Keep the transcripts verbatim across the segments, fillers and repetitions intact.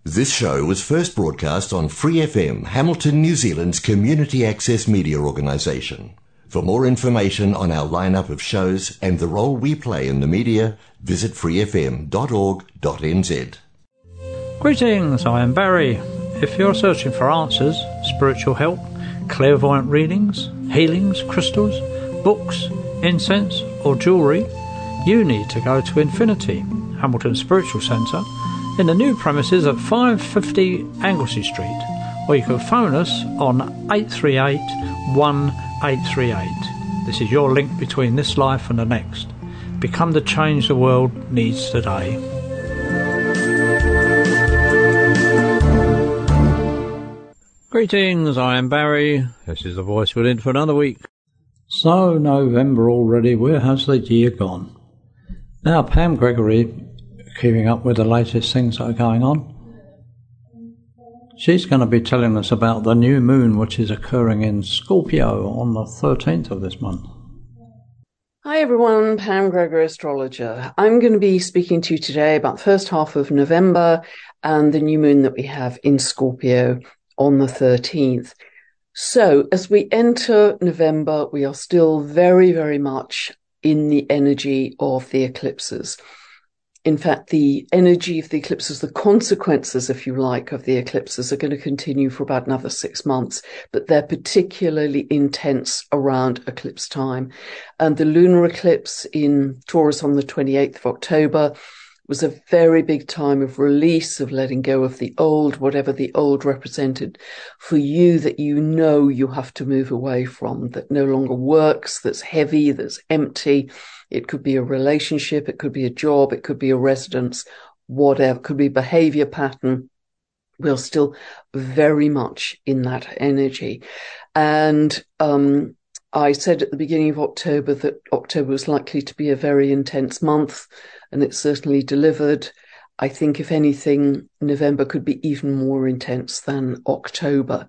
This show was first broadcast on Free F M, Hamilton, New Zealand's community access media organisation. For more information on our lineup of shows and the role we play in the media, visit free f m dot org dot n z. Greetings, I am Barry. If you're searching for answers, spiritual help, clairvoyant readings, healings, crystals, books, incense or jewellery, you need to go to Infinity, Hamilton Spiritual Centre, in the new premises at five fifty Anglesey Street, or you can phone us on eight three eight, one eight three eight. This is your link between this life and the next. Become the change the world needs today. Greetings, I am Barry. This is the voice we're in for another week. So, November already, where has the year gone? Now, Pam Gregory, keeping up with the latest things that are going on, she's going to be telling us about the new moon which is occurring in Scorpio on the thirteenth of this month. Hi everyone, Pam Gregory, astrologer. I'm going to be speaking to you today about the first half of November and the new moon that we have in Scorpio on the thirteenth. So as we enter November, we are still very, very much in the energy of the eclipses. In fact, the energy of the eclipses, the consequences, if you like, of the eclipses are going to continue for about another six months, but they're particularly intense around eclipse time. And the lunar eclipse in Taurus on the twenty-eighth of October was a very big time of release, of letting go of the old, whatever the old represented for you that you know you have to move away from, that no longer works, that's heavy, that's empty. It could be a relationship, it could be a job, it could be a residence, whatever, it could be a behavior pattern. We're still very much in that energy. And um, I said at the beginning of October that October was likely to be a very intense month, and it certainly delivered. I think, if anything, November could be even more intense than October.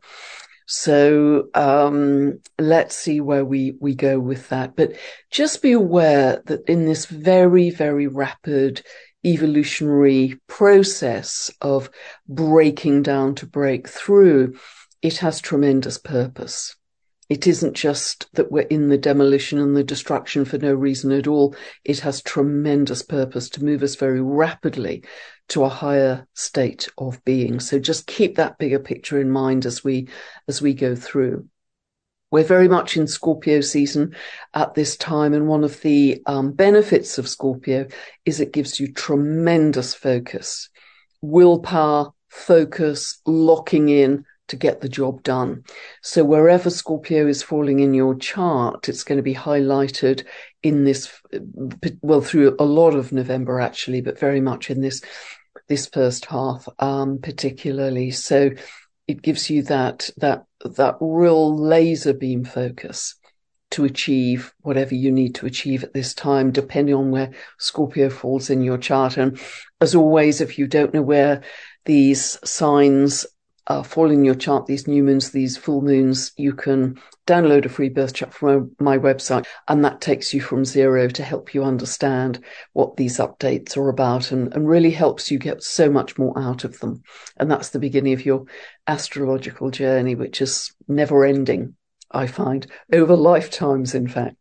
So um, let's see where we, we go with that. But just be aware that in this very, very rapid evolutionary process of breaking down to break through, it has tremendous purpose. It isn't just that we're in the demolition and the destruction for no reason at all. It has tremendous purpose to move us very rapidly to a higher state of being. So just keep that bigger picture in mind as we as we go through. We're very much in Scorpio season at this time, and one of the um, benefits of Scorpio is it gives you tremendous focus, willpower, focus, locking in to get the job done. So wherever Scorpio is falling in your chart, it's going to be highlighted in this, well, through a lot of November actually, but very much in this this first half um, particularly. So it gives you that that that real laser beam focus to achieve whatever you need to achieve at this time, depending on where Scorpio falls in your chart. And as always, if you don't know where these signs Uh, fall in your chart, these new moons, these full moons, you can download a free birth chart from my website, and that takes you from zero to help you understand what these updates are about, and, and really helps you get so much more out of them. And that's the beginning of your astrological journey, which is never ending, I find, over lifetimes, in fact.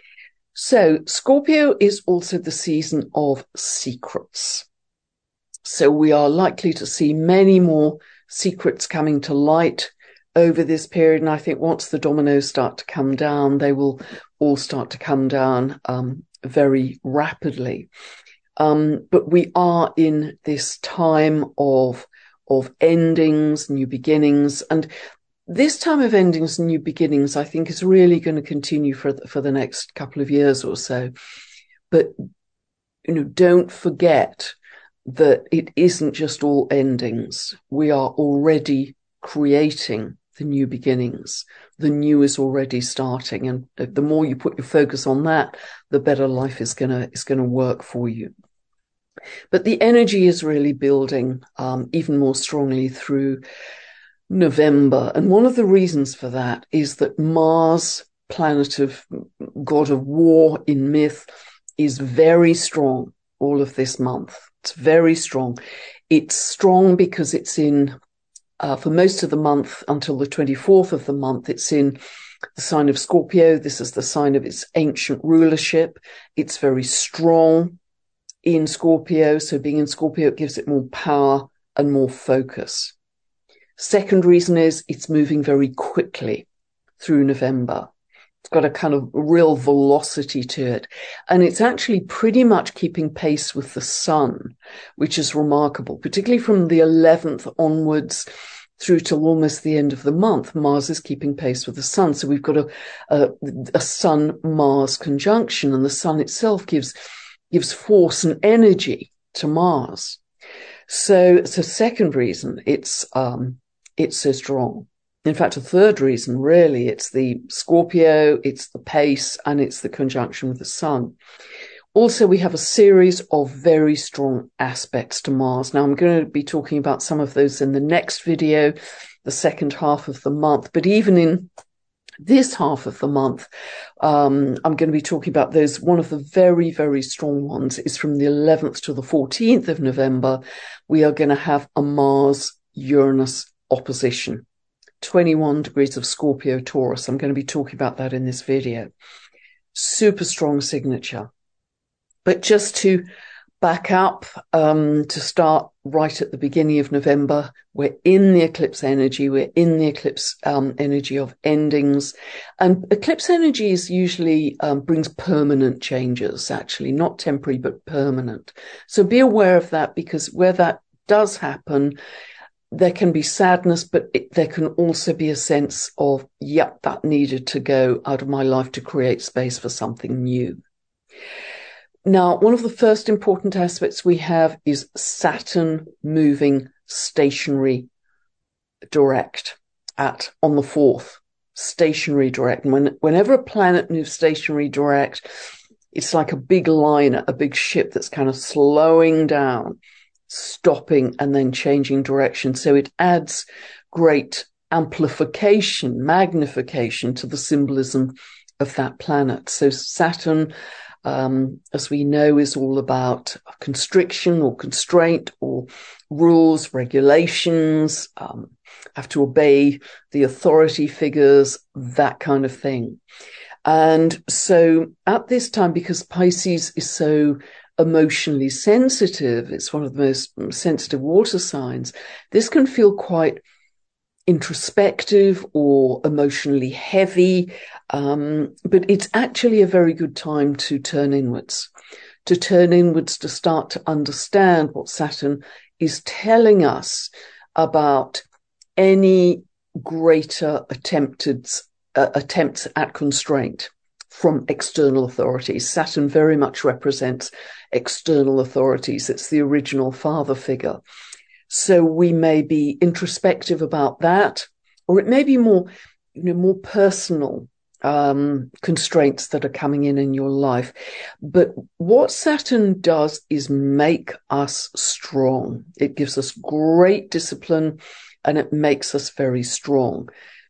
So Scorpio is also the season of secrets. So we are likely to see many more secrets coming to light over this period. And I think once the dominoes start to come down, they will all start to come down um, very rapidly. Um, but we are in this time of, of endings, new beginnings. And this time of endings and new beginnings, I think, is really going to continue for the, for the next couple of years or so. But, you know, don't forget that it isn't just all endings. We are already creating the new beginnings. The new is already starting, and the more you put your focus on that, the better life is gonna is gonna work for you. But the energy is really building um, even more strongly through November, and one of the reasons for that is that Mars, planet of god of war in myth, is very strong all of this month. It's very strong. It's strong because it's in, uh, for most of the month until the twenty-fourth of the month, it's in the sign of Scorpio. This is the sign of its ancient rulership. It's very strong in Scorpio. So being in Scorpio, it gives it more power and more focus. Second reason is it's moving very quickly through November. It's got a kind of real velocity to it. And it's actually pretty much keeping pace with the sun, which is remarkable, particularly from the eleventh onwards through till almost the end of the month. Mars is keeping pace with the sun. So we've got a, a, a sun-Mars conjunction, and the sun itself gives, gives force and energy to Mars. So it's a second reason it's, um, it's so strong. In fact, a third reason, really, it's the Scorpio, it's the pace, and it's the conjunction with the sun. Also, we have a series of very strong aspects to Mars. Now, I'm going to be talking about some of those in the next video, the second half of the month. But even in this half of the month, um, I'm going to be talking about those. One of the very, very strong ones is from the eleventh to the fourteenth of November. We are going to have a Mars-Uranus opposition. twenty-one degrees of Scorpio Taurus. I'm going to be talking about that in this video. Super strong signature. But just to back up, um, to start right at the beginning of November, we're in the eclipse energy. We're in the eclipse um, energy of endings. And eclipse energy is usually um, brings permanent changes, actually, not temporary, but permanent. So be aware of that, because where that does happen, there can be sadness, but it, there can also be a sense of, yep, that needed to go out of my life to create space for something new. Now, one of the first important aspects we have is Saturn moving stationary direct at on the fourth, stationary direct. And when, whenever a planet moves stationary direct, it's like a big liner, a big ship that's kind of slowing down, stopping, and then changing direction. So it adds great amplification, magnification to the symbolism of that planet. So Saturn, um, as we know, is all about constriction or constraint or rules, regulations, um, have to obey the authority figures, that kind of thing. And so at this time, because Pisces is so emotionally sensitive, it's one of the most sensitive water signs, this can feel quite introspective or emotionally heavy, um, but it's actually a very good time to turn inwards, to turn inwards, to start to understand what Saturn is telling us about any greater attempted uh, attempts at constraint from external authorities. Saturn very much represents external authorities. It's the original father figure. So we may be introspective about that, or it may be more, you know, more personal um, constraints that are coming in in your life. But what Saturn does is make us strong. It gives us great discipline, and it makes us very strong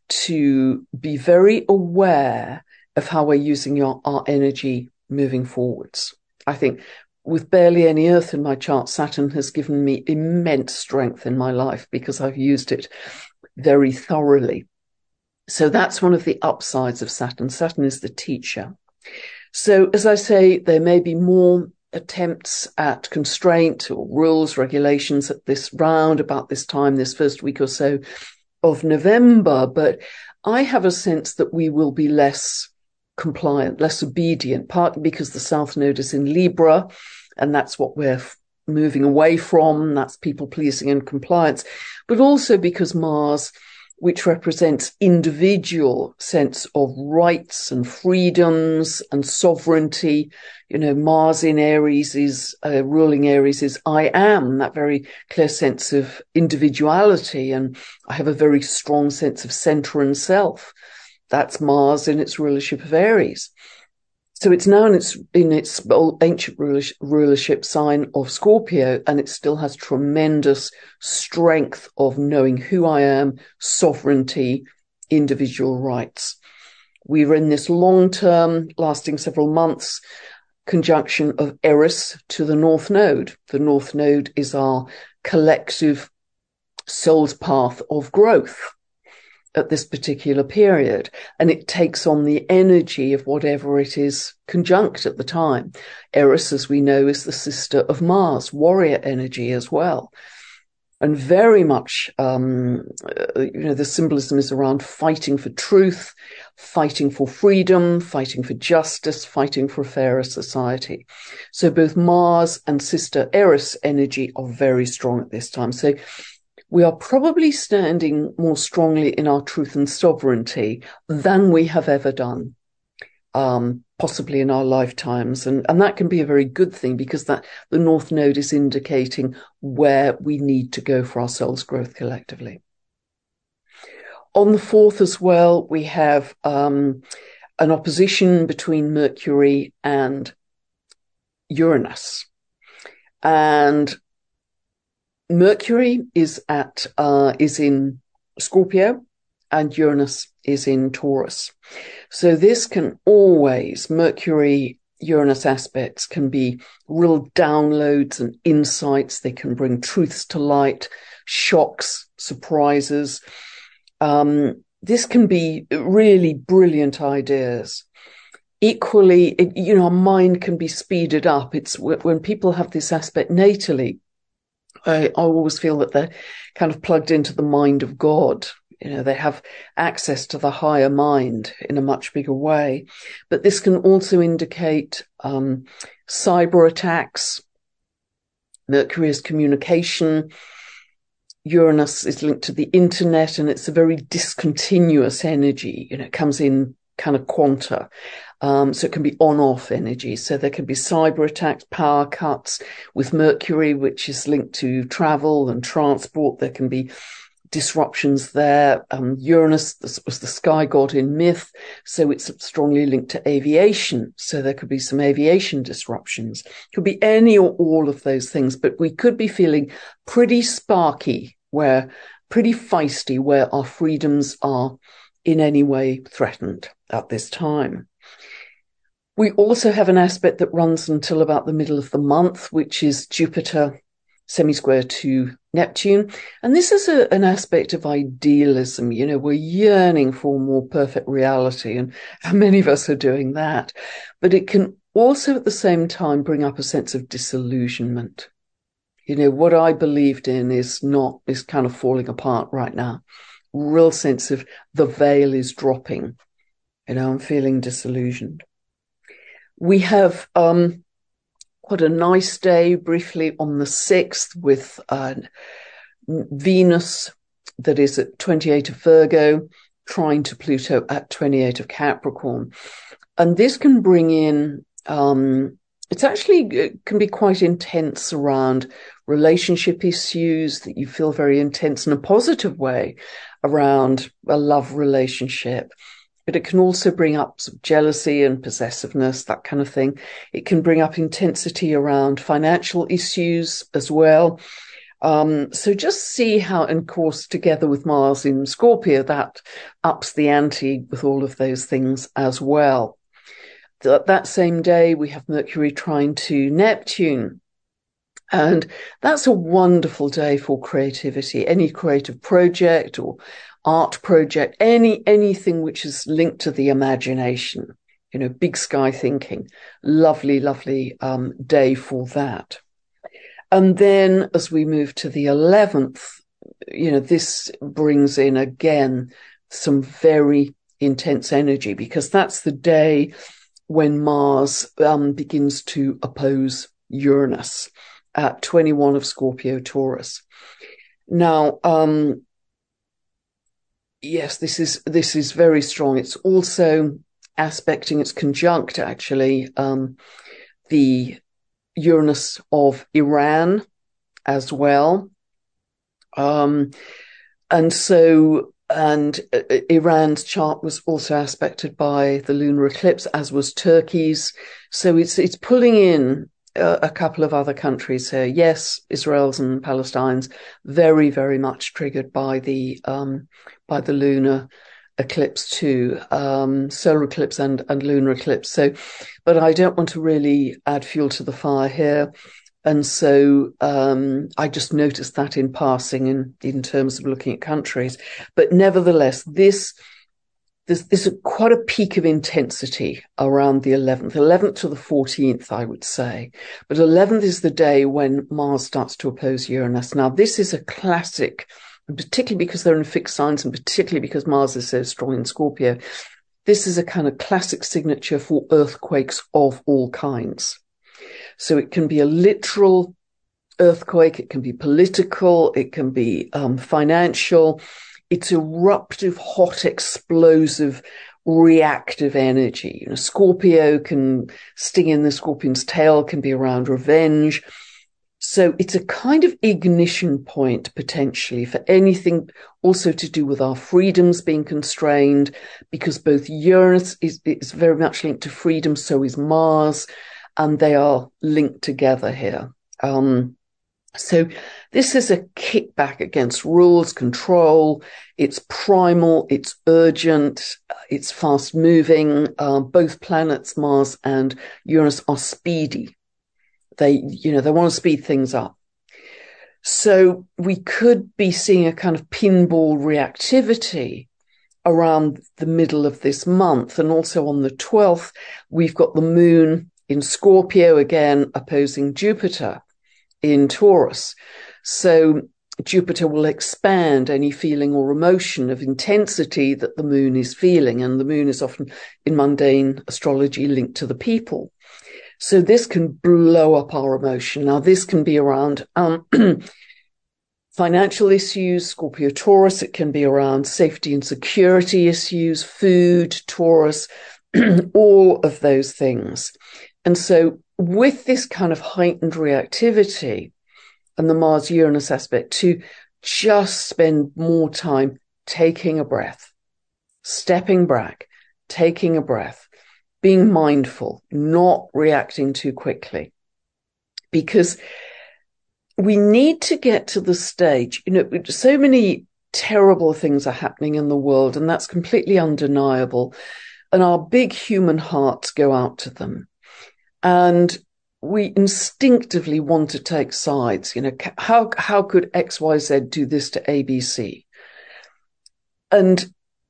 to be very aware of how we're using our, our energy moving forwards. I think with barely any earth in my chart, Saturn has given me immense strength in my life because I've used it very thoroughly. So that's one of the upsides of Saturn. Saturn is the teacher. So as I say, there may be more attempts at constraint or rules, regulations at this round, about this time, this first week or so of November. But I have a sense that we will be less compliant, less obedient, partly because the South Node is in Libra, and that's what we're f- moving away from. That's people pleasing and compliance, but also because Mars, which represents individual sense of rights and freedoms and sovereignty, you know, Mars in Aries is, uh, ruling Aries is I am, that very clear sense of individuality. And I have a very strong sense of center and self. That's Mars in its rulership of Aries. So it's now in its, in its ancient rulership sign of Scorpio, and it still has tremendous strength of knowing who I am, sovereignty, individual rights. We were in this long-term, lasting several months, conjunction of Eris to the North Node. The North Node is our collective soul's path of growth at this particular period, and it takes on the energy of whatever it is conjunct at the time. Eris, as we know, is the sister of Mars, warrior energy as well. And very much, um, you know, the symbolism is around fighting for truth, fighting for freedom, fighting for justice, fighting for a fairer society. So both Mars and sister Eris energy are very strong at this time. So we are probably standing more strongly in our truth and sovereignty than we have ever done, um, possibly in our lifetimes. And, and that can be a very good thing, because that the North Node is indicating where we need to go for our soul's growth collectively. On the fourth as well, we have um, an opposition between Mercury and Uranus. And Mercury is at uh, is in Scorpio, and Uranus is in Taurus. So this can always, Mercury Uranus aspects can be real downloads and insights. They can bring truths to light, shocks, surprises. Um, this can be really brilliant ideas. Equally, it, you know, our mind can be speeded up. It's when people have this aspect natally, I, I always feel that they're kind of plugged into the mind of God. You know, they have access to the higher mind in a much bigger way. But this can also indicate um, cyber attacks. Mercury is communication. Uranus is linked to the internet, and it's a very discontinuous energy. You know, it comes in kind of quanta. Um, so it can be on-off energy. So there can be cyber attacks, power cuts with Mercury, which is linked to travel and transport. There can be disruptions there. Um, Uranus was the sky god in myth, so it's strongly linked to aviation. So there could be some aviation disruptions. It could be any or all of those things, but we could be feeling pretty sparky, where pretty feisty, where our freedoms are in any way threatened at this time. We also have an aspect that runs until about the middle of the month, which is Jupiter semi-square to Neptune. And this is a, an aspect of idealism. You know, we're yearning for more perfect reality, and many of us are doing that. But it can also at the same time bring up a sense of disillusionment. You know, what I believed in is not, is kind of falling apart right now. Real sense of the veil is dropping. You know, I'm feeling disillusioned. We have um, quite a nice day briefly on the sixth with uh, Venus that is at twenty-eight of Virgo, trine to Pluto at twenty-eight of Capricorn. And this can bring in, um, it's actually, it can be quite intense around relationship issues, that you feel very intense in a positive way around a love relationship. But it can also bring up some jealousy and possessiveness, that kind of thing. It can bring up intensity around financial issues as well. Um, so just see how, and of course, together with Mars in Scorpio, that ups the ante with all of those things as well. That, that same day, we have Mercury trine to Neptune. And that's a wonderful day for creativity, any creative project or art project, any anything which is linked to the imagination, you know, big sky thinking. Lovely, lovely um, day for that. And then as we move to the eleventh, you know, this brings in again some very intense energy, because that's the day when Mars um, begins to oppose Uranus at twenty-one of Scorpio Taurus. Now, um, yes, this is this is very strong. It's also aspecting, it's conjunct actually, um, the Uranus of Iran as well. Um, and so, and uh, Iran's chart was also aspected by the lunar eclipse, as was Turkey's. So it's it's pulling in uh, a couple of other countries here. Yes, Israel's and Palestine's very, very much triggered by the um, by the lunar eclipse too, um, solar eclipse and, and lunar eclipse. So, but I don't want to really add fuel to the fire here. And so um, I just noticed that in passing in, in terms of looking at countries. But nevertheless, this there's, there's a, quite a peak of intensity around the eleventh, eleventh to the fourteenth, I would say. But eleventh is the day when Mars starts to oppose Uranus. Now, this is a classic, and particularly because they're in fixed signs and particularly because Mars is so strong in Scorpio, this is a kind of classic signature for earthquakes of all kinds. So it can be a literal earthquake, it can be political, it can be um, financial. It's eruptive, hot, explosive, reactive energy. You know, Scorpio can sting in the scorpion's tail, can be around revenge. So it's a kind of ignition point, potentially, for anything also to do with our freedoms being constrained, because both Uranus is, is very much linked to freedom, so is Mars, and they are linked together here. Um, so this is a kickback against rules, control. It's primal, it's urgent, it's fast moving. Uh, both planets, Mars and Uranus, are speedy. They, you know, they want to speed things up. So we could be seeing a kind of pinball reactivity around the middle of this month. And also on the twelfth, we've got the moon in Scorpio again opposing Jupiter in Taurus. So Jupiter will expand any feeling or emotion of intensity that the moon is feeling. And the moon is often in mundane astrology linked to the people. So this can blow up our emotion. Now, this can be around um, financial issues, Scorpio Taurus. It can be around safety and security issues, food, Taurus, all of those things. And so with this kind of heightened reactivity and the Mars-Uranus aspect, to just spend more time taking a breath, stepping back, taking a breath, being mindful, not reacting too quickly. Because we need to get to the stage, you know, so many terrible things are happening in the world, and that's completely undeniable. And our big human hearts go out to them. And we instinctively want to take sides. You know, how, how could X Y Z do this to A B C? And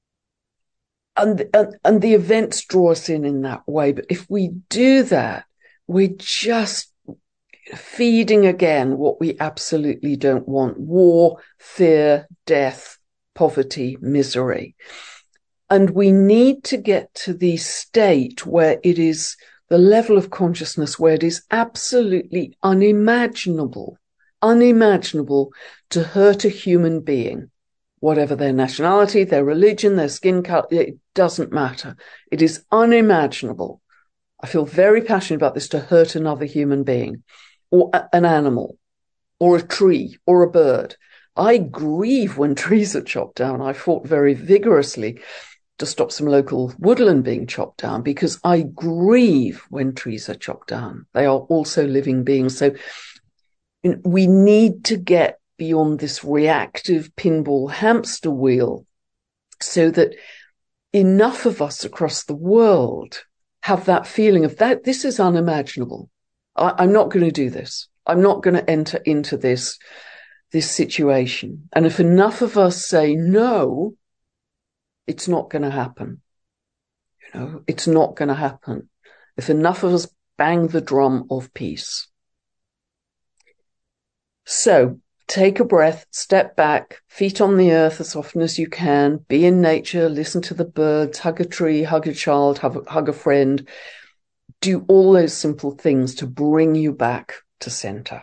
And, and and the events draw us in in that way. But if we do that, we're just feeding again what we absolutely don't want: war, fear, death, poverty, misery. And we need to get to the state where it is the level of consciousness where it is absolutely unimaginable, unimaginable to hurt a human being. Whatever their nationality, their religion, their skin color, it doesn't matter. It is unimaginable. I feel very passionate about this, to hurt another human being or a, an animal or a tree or a bird. I grieve when trees are chopped down. I fought very vigorously to stop some local woodland being chopped down because I grieve when trees are chopped down. They are also living beings. So you know, we need to get beyond this reactive pinball hamster wheel so that enough of us across the world have that feeling of that this is unimaginable. I, I'm not going to do this. I'm not going to enter into this, this situation. And if enough of us say no, it's not going to happen. You know, it's not going to happen. If enough of us bang the drum of peace. So, take a breath, step back, feet on the earth as often as you can, be in nature, listen to the birds, hug a tree, hug a child, hug a, hug a friend. Do all those simple things to bring you back to center.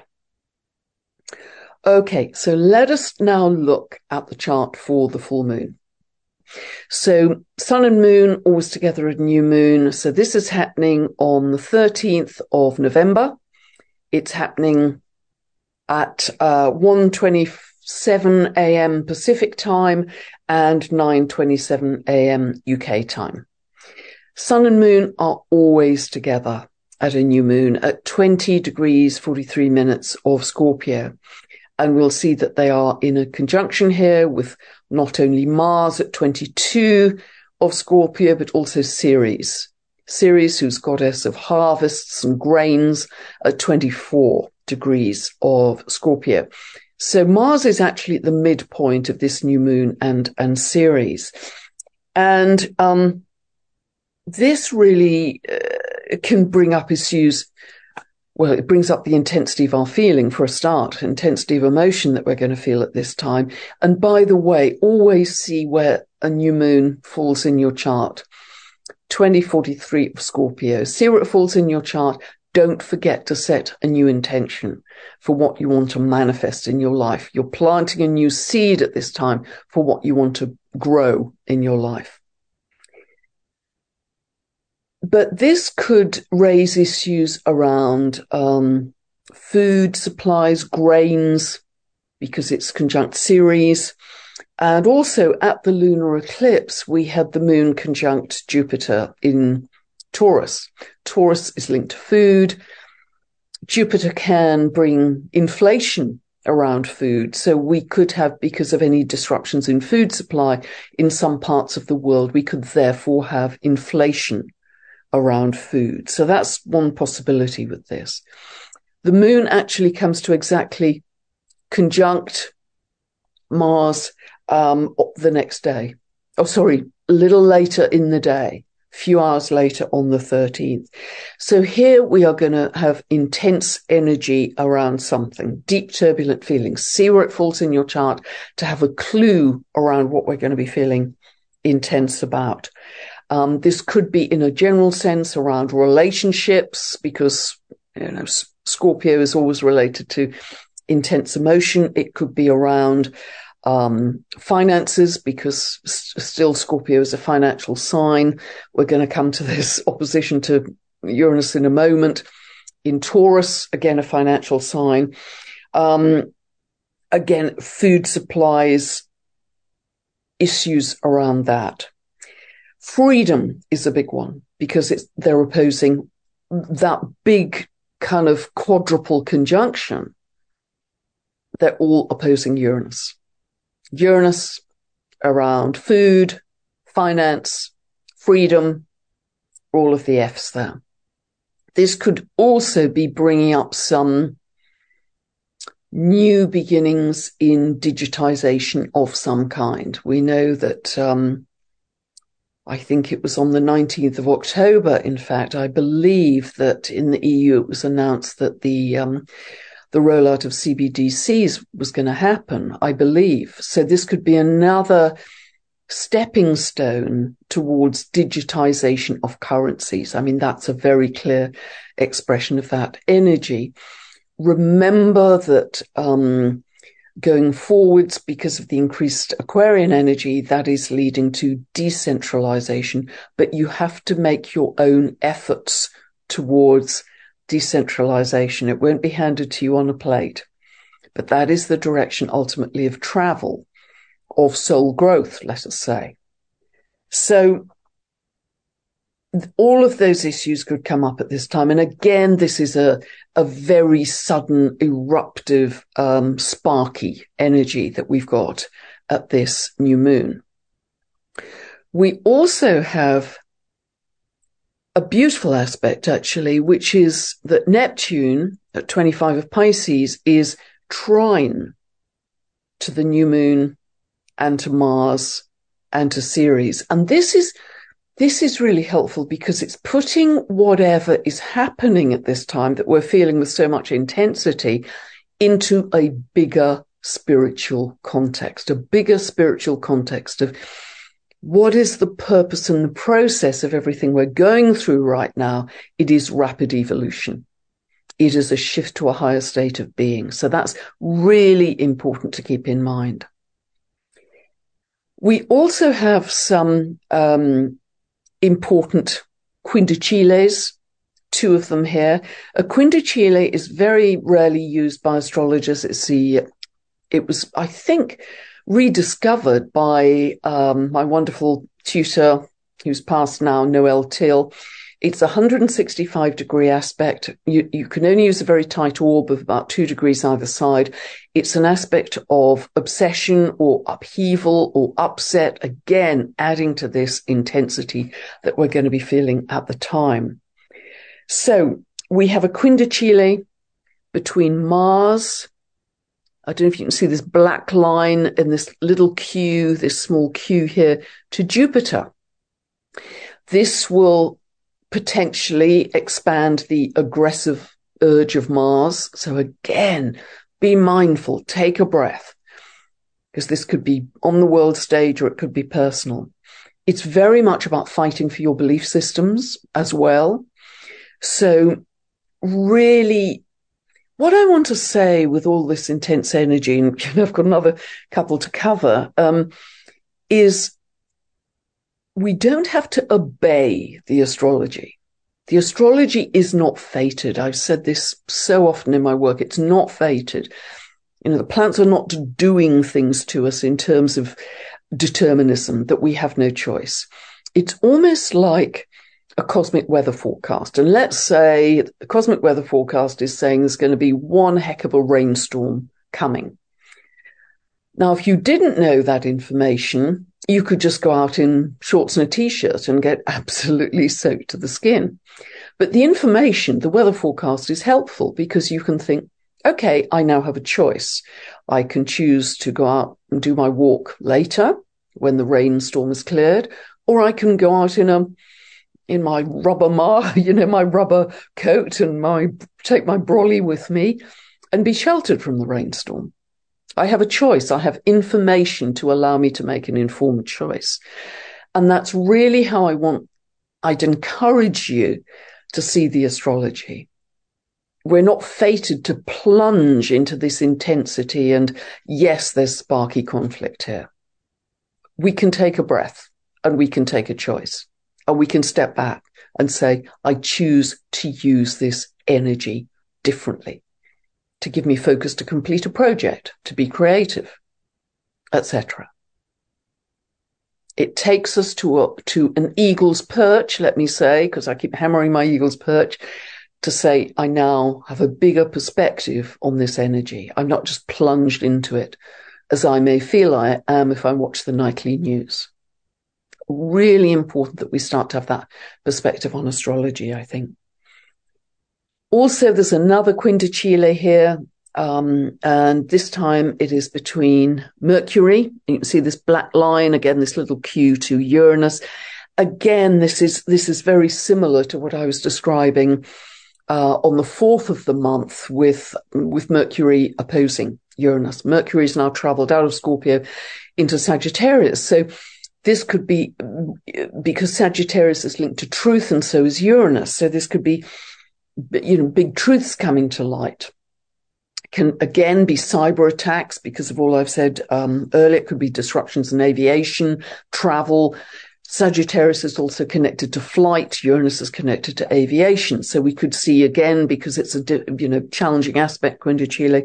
Okay, so let us now look at the chart for the full moon. So sun and moon always together at new moon. So this is happening on the thirteenth of November. It's happening at uh, one twenty-seven a.m. Pacific time and nine twenty-seven a.m. U K time. Sun and moon are always together at a new moon at twenty degrees, forty-three minutes of Scorpio. And we'll see that they are in a conjunction here with not only Mars at twenty-two of Scorpio, but also Ceres. Ceres, who's goddess of harvests and grains, at twenty-four degrees of Scorpio. So Mars is actually at the midpoint of this new moon and, and Ceres. And um, this really uh, can bring up issues. Well, it brings up the intensity of our feeling for a start, intensity of emotion that we're going to feel at this time. And by the way, always see where a new moon falls in your chart. twenty forty-three of Scorpio. See where it falls in your chart. Don't forget to set a new intention for what you want to manifest in your life. You're planting a new seed at this time for what you want to grow in your life. But this could raise issues around um, food supplies, grains, because it's conjunct Ceres. And also at the lunar eclipse, we had the moon conjunct Jupiter in Taurus. Taurus is linked to food. Jupiter can bring inflation around food. So we could have, because of any disruptions in food supply in some parts of the world, we could therefore have inflation around food. So that's one possibility with this. The moon actually comes to exactly conjunct Mars um, the next day. Oh, sorry, a little later in the day, a few hours later on the thirteenth. So here we are going to have intense energy around something, deep turbulent feelings. See where it falls in your chart to have a clue around what we're going to be feeling intense about. Um, this could be in a general sense around relationships, because, you know, Scorpio is always related to intense emotion. It could be around um, finances, because st- still Scorpio is a financial sign. We're going to come to this opposition to Uranus in a moment. In Taurus, again, a financial sign. Um, again, food supplies, issues around that. Freedom is a big one, because it's, they're opposing that big kind of quadruple conjunction. They're all opposing Uranus. Uranus around food, finance, freedom, all of the F's there. This could also be bringing up some new beginnings in digitization of some kind. We know that um, I think it was on the nineteenth of October, in fact, I believe that in the E U it was announced that the um, the rollout of C B D Cs was going to happen, I believe. So this could be another stepping stone towards digitization of currencies. I mean, that's a very clear expression of that energy. Remember that um, going forwards, because of the increased Aquarian energy, that is leading to decentralization, but you have to make your own efforts towards decentralization. It won't be handed to you on a plate, but that is the direction ultimately of travel, of soul growth, let us say. So all of those issues could come up at this time. And again, this is a, a very sudden, eruptive, um, sparky energy that we've got at this new moon. We also have a beautiful aspect, actually, which is that Neptune at twenty-five of Pisces is trine to the new moon and to Mars and to Ceres. And this is This is really helpful, because it's putting whatever is happening at this time that we're feeling with so much intensity into a bigger spiritual context, a bigger spiritual context of what is the purpose and the process of everything we're going through right now. It is rapid evolution. It is a shift to a higher state of being. So that's really important to keep in mind. We also have some um, important quintuplets, two of them here. A quintuplet is very rarely used by astrologers. It's the, it was, I think, rediscovered by um, my wonderful tutor, who's passed now, Noel Till. It's a one hundred sixty-five degree aspect. You, you can only use a very tight orb of about two degrees either side. It's an aspect of obsession or upheaval or upset, again, adding to this intensity that we're going to be feeling at the time. So we have a quintuplet between Mars, I don't know if you can see this black line and this little Q, this small Q here, to Jupiter. This will potentially expand the aggressive urge of Mars. So again, be mindful, take a breath, because this could be on the world stage or it could be personal. It's very much about fighting for your belief systems as well. So really, what I want to say with all this intense energy, and you know, I've got another couple to cover, um, is we don't have to obey the astrology. The astrology is not fated. I've said this so often in my work. It's not fated. You know, the planets are not doing things to us in terms of determinism, that we have no choice. It's almost like a cosmic weather forecast. And let's say the cosmic weather forecast is saying there's going to be one heck of a rainstorm coming. Now, if you didn't know that information, you could just go out in shorts and a t-shirt and get absolutely soaked to the skin. But the information, the weather forecast, is helpful because you can think, okay, I now have a choice. I can choose to go out and do my walk later when the rainstorm is cleared, or I can go out in a in my rubber mar, you know, my rubber coat and my take my brolly with me and be sheltered from the rainstorm. I have a choice. I have information to allow me to make an informed choice. And that's really how I want, I'd encourage you to see the astrology. We're not fated to plunge into this intensity. And yes, there's sparky conflict here. We can take a breath and we can take a choice. And we can step back and say, I choose to use this energy differently, to give me focus to complete a project, to be creative, et cetera. It takes us to a, to an eagle's perch, let me say, because I keep hammering my eagle's perch, to say, I now have a bigger perspective on this energy. I'm not just plunged into it as I may feel I am if I watch the nightly news. Really important that we start to have that perspective on astrology, I think. Also, there's another quindecile here, um, and this time it is between Mercury. You can see this black line, again, this little Q to Uranus. Again, this is this is very similar to what I was describing uh, on the fourth of the month with, with Mercury opposing Uranus. Mercury has now traveled out of Scorpio into Sagittarius. So this could be, because Sagittarius is linked to truth and so is Uranus. So this could be, you know, big truths coming to light. Can again be cyber attacks because of all I've said um, earlier. It could be disruptions in aviation, travel. Sagittarius is also connected to flight. Uranus is connected to aviation. So we could see again, because it's a, you know, challenging aspect, quindecile,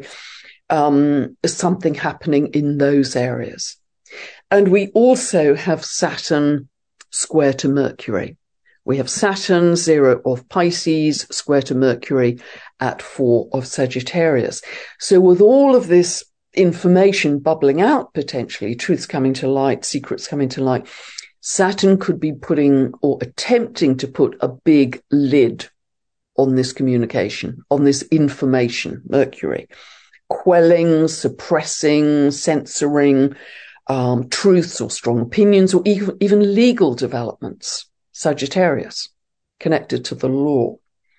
um, something happening in those areas. And we also have Saturn square to Mercury. We have Saturn, zero of Pisces, square to Mercury at four of Sagittarius. So with all of this information bubbling out, potentially, truths coming to light, secrets coming to light, Saturn could be putting or attempting to put a big lid on this communication, on this information, Mercury, quelling, suppressing, censoring, Um, truths or strong opinions or even, even legal developments, Sagittarius, connected to the law.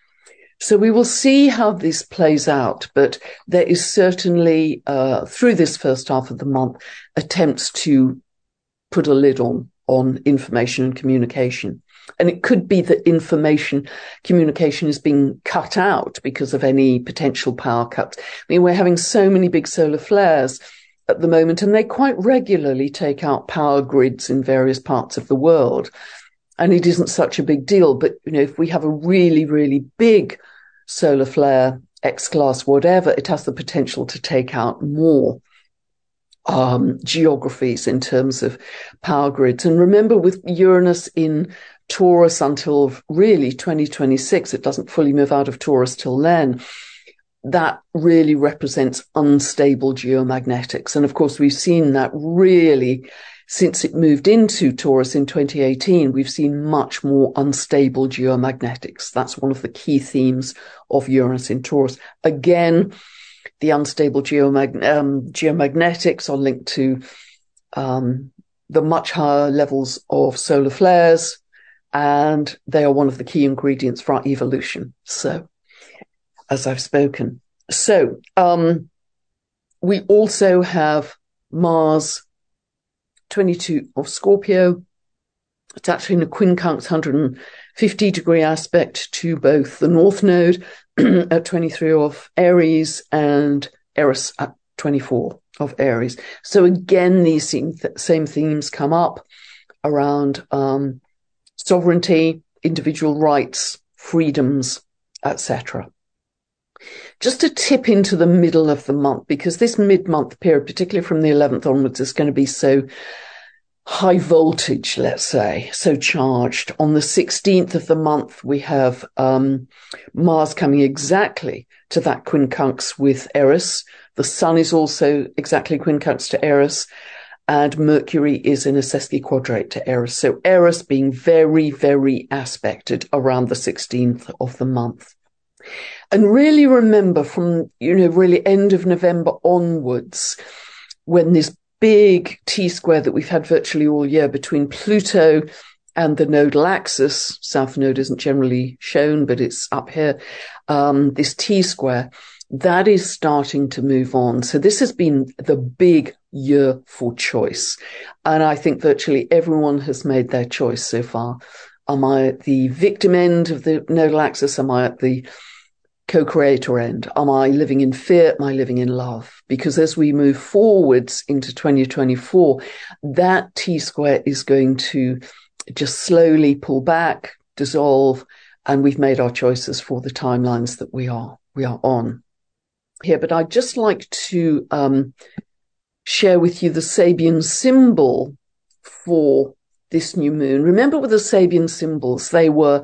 So we will see how this plays out, but there is certainly, uh, through this first half of the month, attempts to put a lid on, on information and communication. And it could be that information communication is being cut out because of any potential power cuts. I mean, we're having so many big solar flares at the moment, and they quite regularly take out power grids in various parts of the world. And it isn't such a big deal. But, you know, if we have a really, really big solar flare, X-class, whatever, it has the potential to take out more um, geographies in terms of power grids. And remember, with Uranus in Taurus until really twenty twenty-six, it doesn't fully move out of Taurus till then. That really represents unstable geomagnetics. And of course, we've seen that really since it moved into Taurus in twenty eighteen, we've seen much more unstable geomagnetics. That's one of the key themes of Uranus in Taurus. Again, the unstable geomag- um, geomagnetics are linked to um, the much higher levels of solar flares, and they are one of the key ingredients for our evolution. So, as I've spoken. So, um, we also have Mars twenty-two of Scorpio. It's actually in a quincunx one hundred fifty degree aspect to both the North Node at twenty-three of Aries and Eris at twenty-four of Aries. So again, these same, th- same themes come up around um, sovereignty, individual rights, freedoms, et cetera. Just to tip into the middle of the month, because this mid-month period, particularly from the eleventh onwards, is going to be so high voltage, let's say, so charged. On the sixteenth of the month, we have um, Mars coming exactly to that quincunx with Eris. The Sun is also exactly quincunx to Eris, and Mercury is in a sesqui quadrate to Eris. So Eris being very, very aspected around the sixteenth of the month. And really remember from, you know, really end of November onwards, when this big T-square that we've had virtually all year between Pluto and the nodal axis, South Node isn't generally shown, but it's up here, um, this T-square, that is starting to move on. So this has been the big year for choice. And I think virtually everyone has made their choice so far. Am I at the victim end of the nodal axis? Am I at the co-creator end? Am I living in fear? Am I living in love? Because as we move forwards into twenty twenty-four, that T-square is going to just slowly pull back, dissolve, and we've made our choices for the timelines that we are we are on here. But I'd just like to um, share with you the Sabian symbol for this new moon. Remember with the Sabian symbols, they were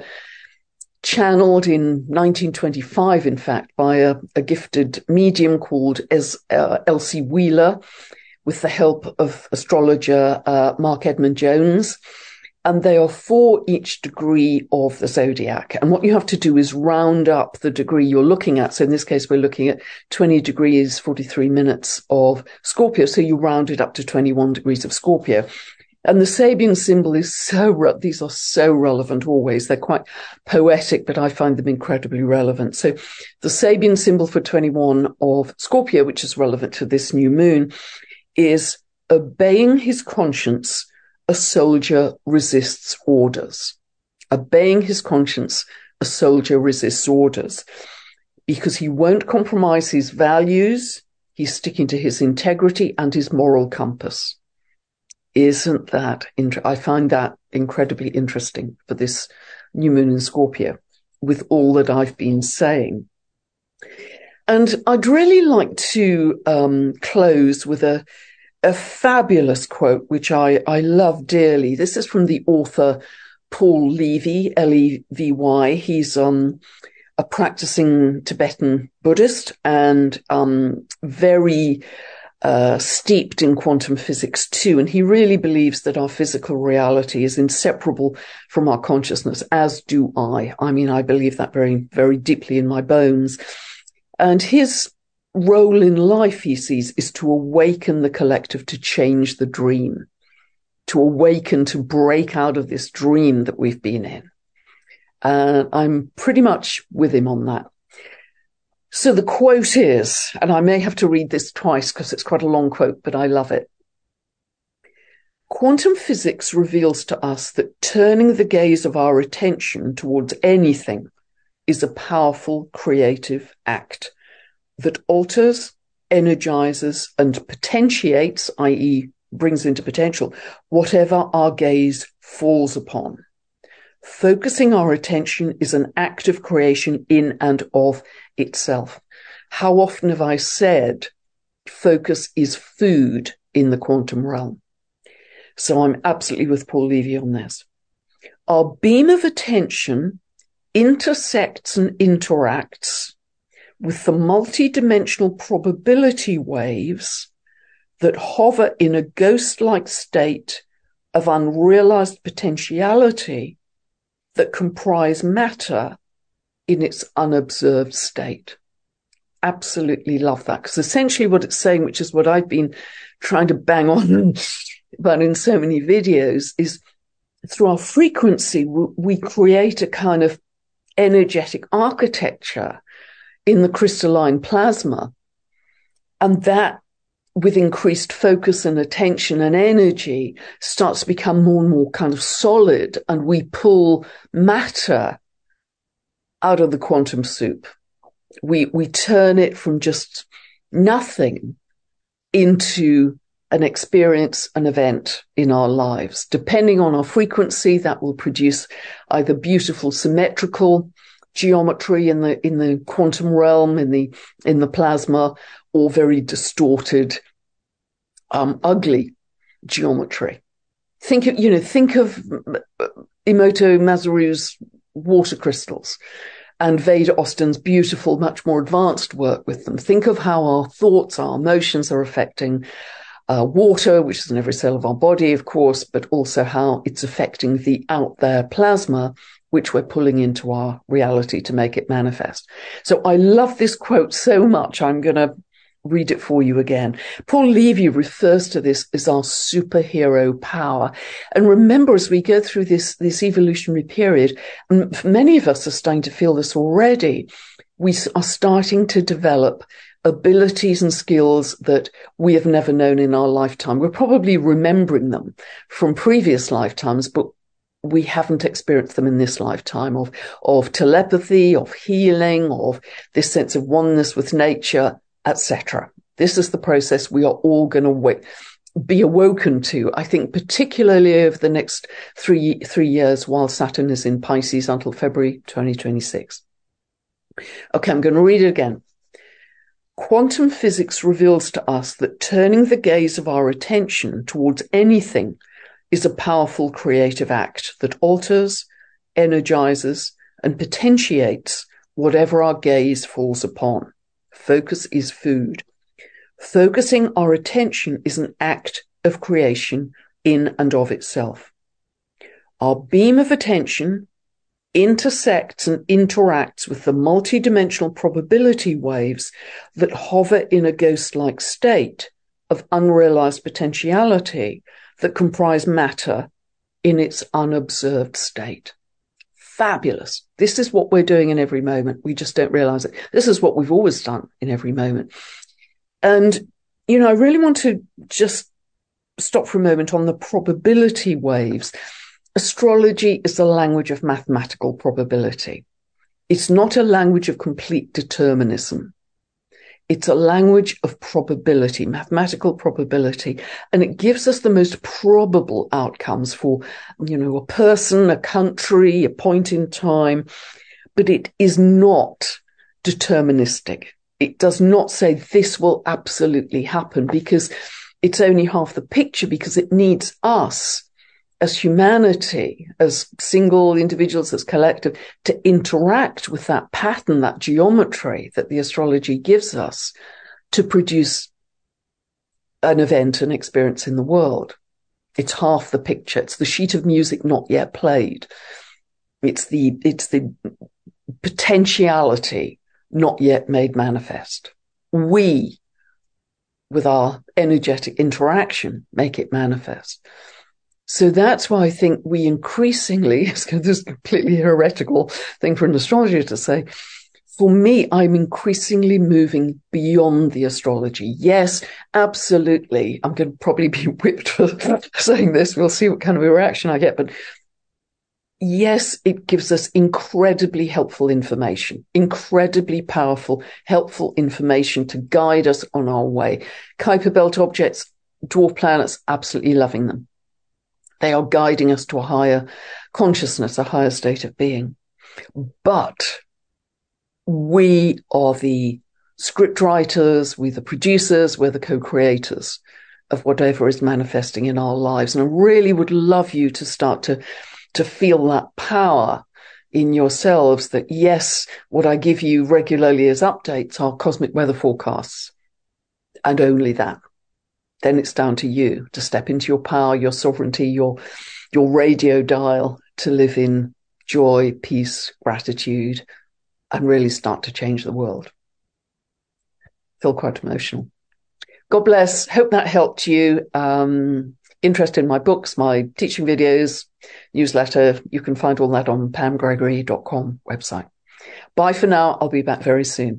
channeled in nineteen twenty-five, in fact, by a, a gifted medium called Es, uh, Elsie Wheeler, with the help of astrologer uh, Mark Edmund Jones. And they are for each degree of the zodiac. And what you have to do is round up the degree you're looking at. So in this case, we're looking at twenty degrees, forty-three minutes of Scorpio. So you round it up to twenty-one degrees of Scorpio. And the Sabian symbol is so, re- these are so relevant always. They're quite poetic, but I find them incredibly relevant. So the Sabian symbol for twenty-one of Scorpio, which is relevant to this new moon, is obeying his conscience, a soldier resists orders. Obeying his conscience, a soldier resists orders. Because he won't compromise his values, he's sticking to his integrity and his moral compass. Isn't that, int- I find that incredibly interesting for this new moon in Scorpio, with all that I've been saying. And I'd really like to um, close with a, a fabulous quote, which I, I love dearly. This is from the author Paul Levy, L E V Y. He's um, a practicing Tibetan Buddhist and um, very Uh, steeped in quantum physics too. And he really believes that our physical reality is inseparable from our consciousness, as do I. I mean, I believe that very, very deeply in my bones. And his role in life, he sees, is to awaken the collective to change the dream, to awaken, to break out of this dream that we've been in. And I'm pretty much with him on that. So the quote is, and I may have to read this twice because it's quite a long quote, but I love it. Quantum physics reveals to us that turning the gaze of our attention towards anything is a powerful creative act that alters, energizes, and potentiates, that is brings into potential, whatever our gaze falls upon. Focusing our attention is an act of creation in and of itself. How often have I said focus is food in the quantum realm? So I'm absolutely with Paul Levy on this. Our beam of attention intersects and interacts with the multi-dimensional probability waves that hover in a ghost-like state of unrealized potentiality that comprise matter in its unobserved state. Absolutely love that, because essentially what it's saying, which is what I've been trying to bang on about in so many videos, is through our frequency, we create a kind of energetic architecture in the crystalline plasma. And that, with increased focus and attention and energy, starts to become more and more kind of solid, and we pull matter out of the quantum soup. We we turn it from just nothing into an experience, an event in our lives. Depending on our frequency, that will produce either beautiful symmetrical geometry in the in the quantum realm, in the in the plasma, or very distorted, um, ugly geometry. Think of, you know, think of Emoto Masaru's water crystals and Veda Austin's beautiful, much more advanced work with them. Think of how our thoughts, our emotions are affecting uh, water, which is in every cell of our body, of course, but also how it's affecting the out there plasma, which we're pulling into our reality to make it manifest. So I love this quote so much, I'm going to read it for you again. Paul Levy refers to this as our superhero power. And remember, as we go through this, this evolutionary period, and many of us are starting to feel this already, we are starting to develop abilities and skills that we have never known in our lifetime. We're probably remembering them from previous lifetimes, but we haven't experienced them in this lifetime, of, of telepathy, of healing, of this sense of oneness with nature, et cetera. This is the process we are all going to wait, be awoken to, I think, particularly over the next three, three years while Saturn is in Pisces until February twenty twenty-six. Okay, I'm going to read it again. Quantum physics reveals to us that turning the gaze of our attention towards anything is a powerful creative act that alters, energizes, and potentiates whatever our gaze falls upon. Focus is food. Focusing our attention is an act of creation in and of itself. Our beam of attention intersects and interacts with the multidimensional probability waves that hover in a ghost-like state of unrealized potentiality that comprise matter in its unobserved state. Fabulous. This is what we're doing in every moment. We just don't realize it. This is what we've always done in every moment. And, you know, I really want to just stop for a moment on the probability waves. Astrology is the language of mathematical probability. It's not a language of complete determinism. It's a language of probability, mathematical probability, and it gives us the most probable outcomes for, you know, a person, a country, a point in time, but it is not deterministic. It does not say this will absolutely happen, because it's only half the picture, because it needs us as humanity, as single individuals, as collective, to interact with that pattern, that geometry that the astrology gives us to produce an event, an experience in the world. It's half the picture. It's the sheet of music not yet played. It's the, it's the potentiality not yet made manifest. We, with our energetic interaction, make it manifest. So that's why I think we increasingly, this is a completely heretical thing for an astrologer to say, for me, I'm increasingly moving beyond the astrology. Yes, absolutely. I'm going to probably be whipped for saying this. We'll see what kind of a reaction I get. But yes, it gives us incredibly helpful information, incredibly powerful, helpful information to guide us on our way. Kuiper Belt objects, dwarf planets, absolutely loving them. They are guiding us to a higher consciousness, a higher state of being. But we are the script writers, we're the producers, we're the co-creators of whatever is manifesting in our lives. And I really would love you to start to, to feel that power in yourselves that, yes, what I give you regularly as updates are cosmic weather forecasts, and only that. then it's down to you to step into your power, your sovereignty, your your radio dial to live in joy, peace, gratitude, and really start to change the world. Feel quite emotional. God bless. Hope that helped you. Um, interest in my books, my teaching videos, newsletter, you can find all that on pam gregory dot com website. Bye for now. I'll be back very soon.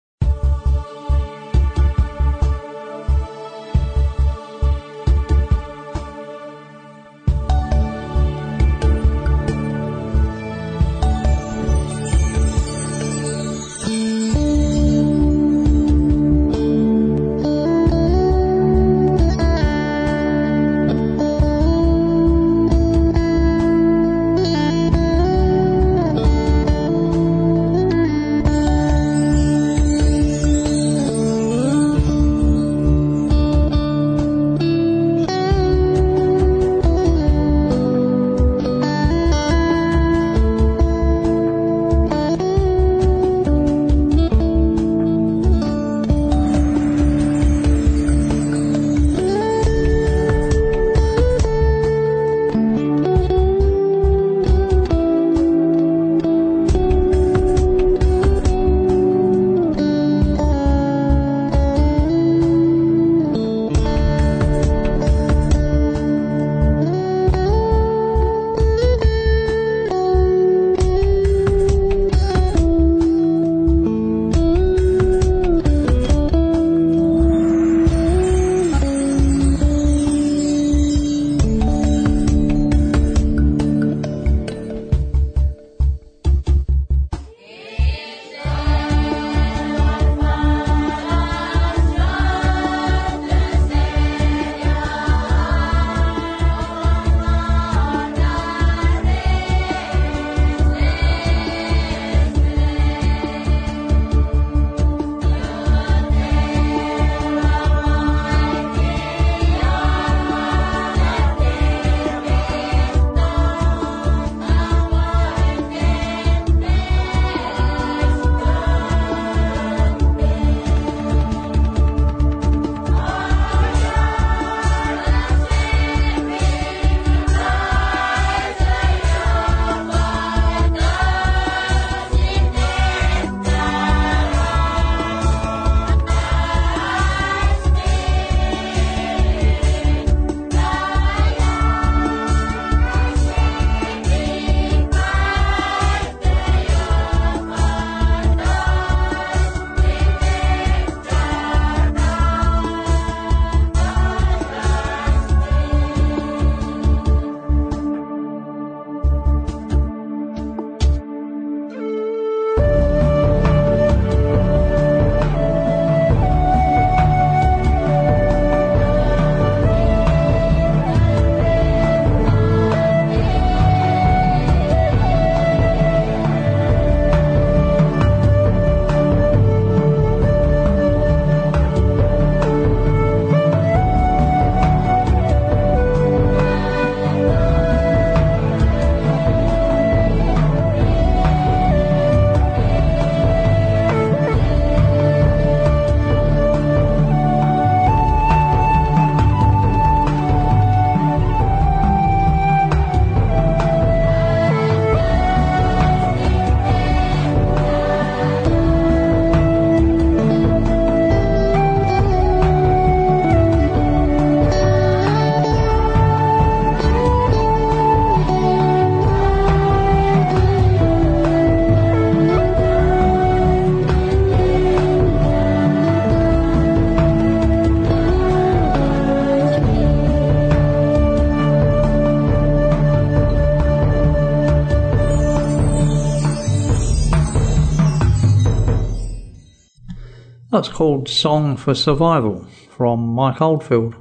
That's called Song for Survival from Mike Oldfield.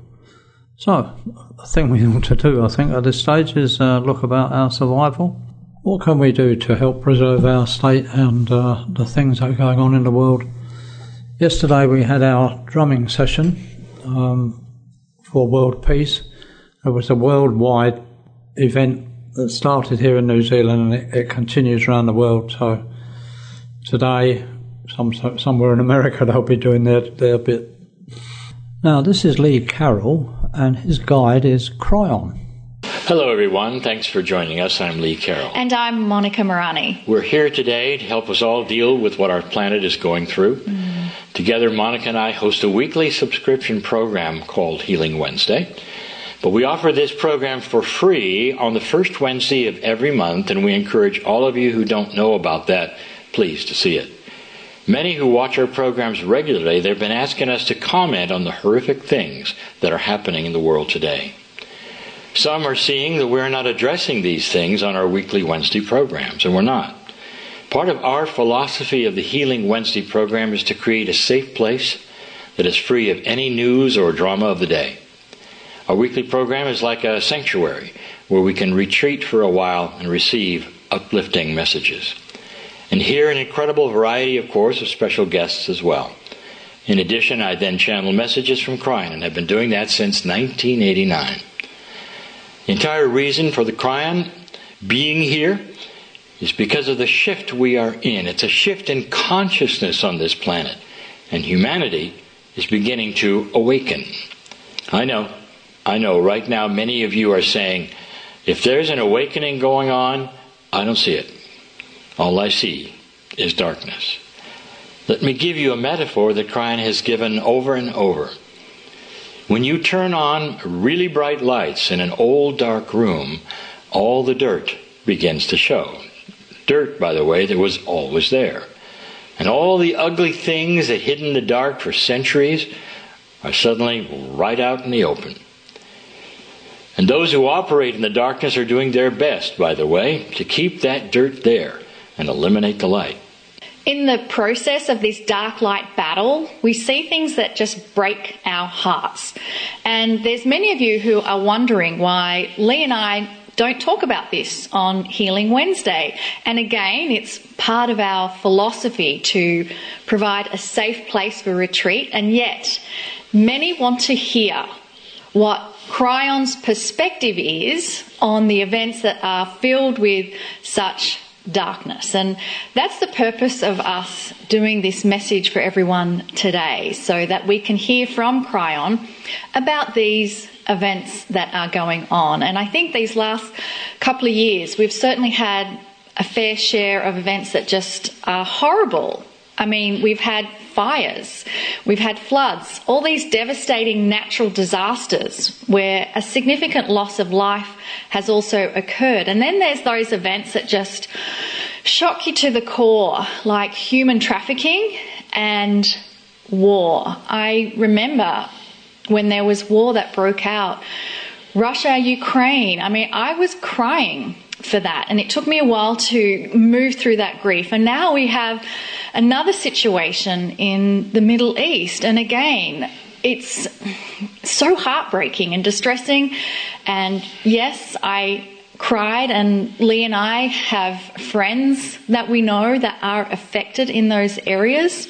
So, the thing we ought to do, I think, at this stage is uh, look about our survival. What can we do to help preserve our state and uh, the things that are going on in the world? Yesterday we had our drumming session um, for world peace. It was a worldwide event that started here in New Zealand and it, it continues around the world. So today, some, somewhere in America, they'll be doing their, their bit. Now, this is Lee Carroll, and his guide is Cryon. Hello, everyone. Thanks for joining us. I'm Lee Carroll. And I'm Monica Morani. We're here today to help us all deal with what our planet is going through. Mm. Together, Monica and I host a weekly subscription program called Healing Wednesday. But we offer this program for free on the first Wednesday of every month, and we encourage all of you who don't know about that, please, to see it. Many who watch our programs regularly, they've been asking us to comment on the horrific things that are happening in the world today. Some are seeing that we're not addressing these things on our weekly Wednesday programs, and we're not. Part of our philosophy of the Healing Wednesday program is to create a safe place that is free of any news or drama of the day. Our weekly program is like a sanctuary where we can retreat for a while and receive uplifting messages. And hear an incredible variety, of course, of special guests as well. In addition, I then channel messages from Cryon, and have been doing that since nineteen eighty-nine. The entire reason for the Cryon being here is because of the shift we are in. It's a shift in consciousness on this planet, and humanity is beginning to awaken. I know, I know, right now many of you are saying, if there's an awakening going on, I don't see it. All I see is darkness. Let me give you a metaphor that Cryon has given over and over. When you turn on really bright lights in an old dark room, all the dirt begins to show. Dirt, by the way, that was always there. And all the ugly things that hid in the dark for centuries are suddenly right out in the open. And those who operate in the darkness are doing their best, by the way, to keep that dirt there and eliminate the light. In the process of this dark light battle, we see things that just break our hearts. And there's many of you who are wondering why Lee and I don't talk about this on Healing Wednesday. And again, it's part of our philosophy to provide a safe place for retreat. And yet, many want to hear what Cryon's perspective is on the events that are filled with such darkness. And that's the purpose of us doing this message for everyone today, so that we can hear from Cryon about these events that are going on. And I think these last couple of years, we've certainly had a fair share of events that just are horrible. I mean, we've had fires, we've had floods, all these devastating natural disasters where a significant loss of life has also occurred. And then there's those events that just shock you to the core, like human trafficking and war. I remember when there was war that broke out, Russia, Ukraine. I mean, I was crying for that, and it took me a while to move through that grief. And now we have another situation in the Middle East, and again, it's so heartbreaking and distressing. And yes, I cried, and Lee and I have friends that we know that are affected in those areas.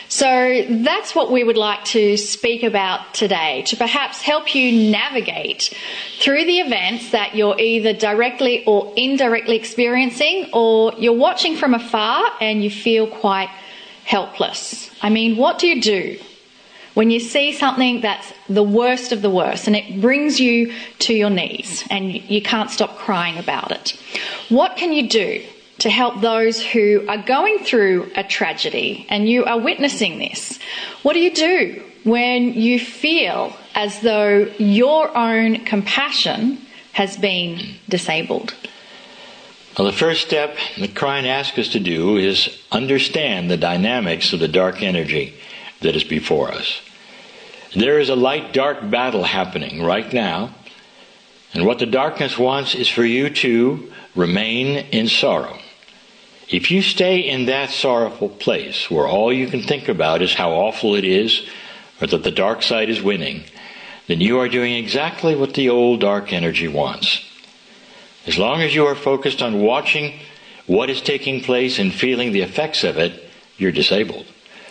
So that's what we would like to speak about today, to perhaps help you navigate through the events that you're either directly or indirectly experiencing, or you're watching from afar and you feel quite helpless. I mean, what do you do when you see something that's the worst of the worst and it brings you to your knees and you can't stop crying about it? What can you do to help those who are going through a tragedy and you are witnessing this? What do you do when you feel as though your own compassion has been disabled? Well, the first step that Cryon asks us to do is understand the dynamics of the dark energy that is before us. There is a light-dark battle happening right now, and what the darkness wants is for you to remain in sorrow. If you stay in that sorrowful place where all you can think about is how awful it is, or that the dark side is winning, then you are doing exactly what the old dark energy wants. As long as you are focused on watching what is taking place and feeling the effects of it, you're disabled.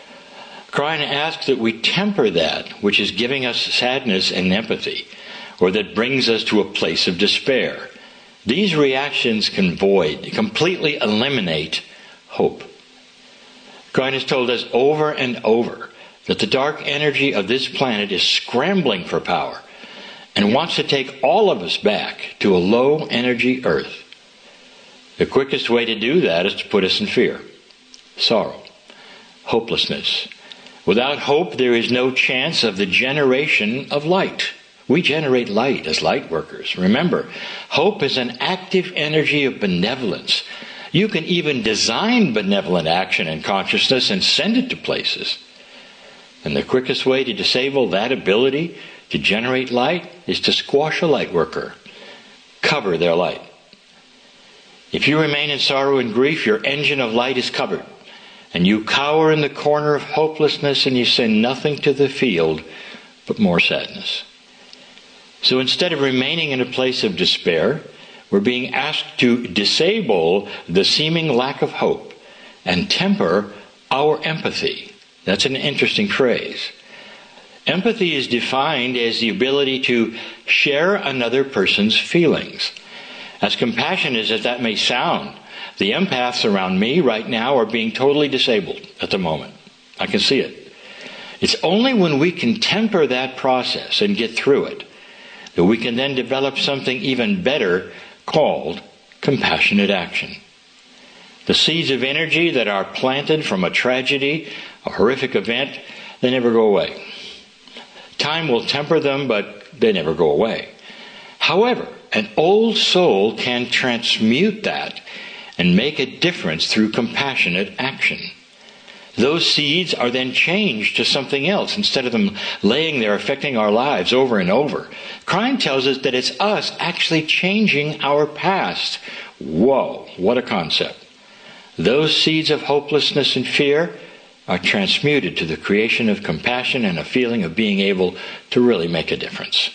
Cryon asks that we temper that which is giving us sadness and empathy, or that brings us to a place of despair. These reactions can void, completely eliminate hope. Cryon has told us over and over that the dark energy of this planet is scrambling for power and wants to take all of us back to a low-energy Earth. The quickest way to do that is to put us in fear, sorrow, hopelessness. Without hope, there is no chance of the generation of light. We generate light as light workers. Remember, hope is an active energy of benevolence. You can even design benevolent action and consciousness and send it to places. And the quickest way to disable that ability to generate light is to squash a light worker. Cover their light. If you remain in sorrow and grief, your engine of light is covered. And you cower in the corner of hopelessness and you send nothing to the field but more sadness. So instead of remaining in a place of despair, we're being asked to disable the seeming lack of hope and temper our empathy. That's an interesting phrase. Empathy is defined as the ability to share another person's feelings. As compassionate as that may sound, the empaths around me right now are being totally disabled at the moment. I can see it. It's only when we can temper that process and get through it that we can then develop something even better called compassionate action. The seeds of energy that are planted from a tragedy, a horrific event, they never go away. Time will temper them, but they never go away. However, an old soul can transmute that and make a difference through compassionate action. Those seeds are then changed to something else instead of them laying there affecting our lives over and over. Crime tells us that it's us actually changing our past. Whoa, what a concept. Those seeds of hopelessness and fear are transmuted to the creation of compassion and a feeling of being able to really make a difference.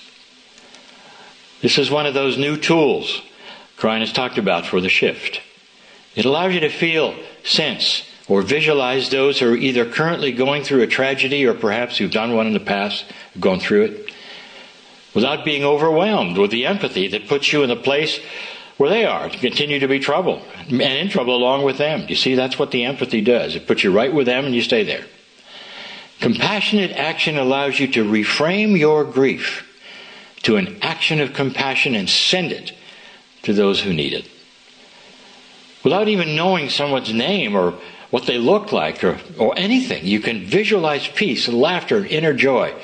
This is one of those new tools Krein has talked about for the shift. It allows you to feel, sense, or visualize those who are either currently going through a tragedy or perhaps who've done one in the past, gone through it, without being overwhelmed with the empathy that puts you in the place where they are to continue to be troubled and in trouble along with them. You see, that's what the empathy does. It puts you right with them and you stay there. Compassionate action allows you to reframe your grief to an action of compassion and send it to those who need it. Without even knowing someone's name or what they look like or, or anything, you can visualize peace and laughter and inner joy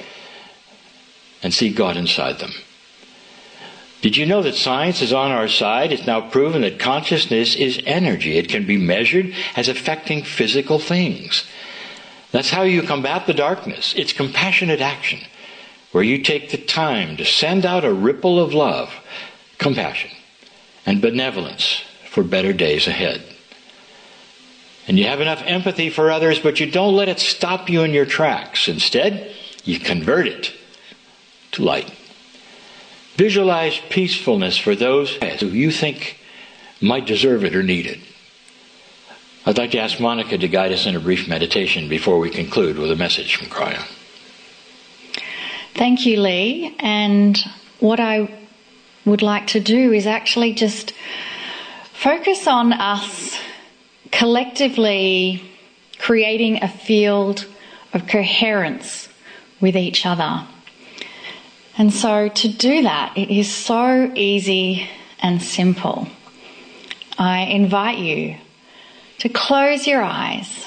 and see God inside them. Did you know that science is on our side? It's now proven that consciousness is energy. It can be measured as affecting physical things. That's how you combat the darkness. It's compassionate action, where you take the time to send out a ripple of love, compassion, and benevolence for better days ahead. And you have enough empathy for others, but you don't let it stop you in your tracks. Instead, you convert it to light. Visualize peacefulness for those who you think might deserve it or need it. I'd like to ask Monica to guide us in a brief meditation before we conclude with a message from Krein. Thank you, Lee. And what I would like to do is actually just focus on us collectively creating a field of coherence with each other. And so to do that, it is so easy and simple. I invite you to close your eyes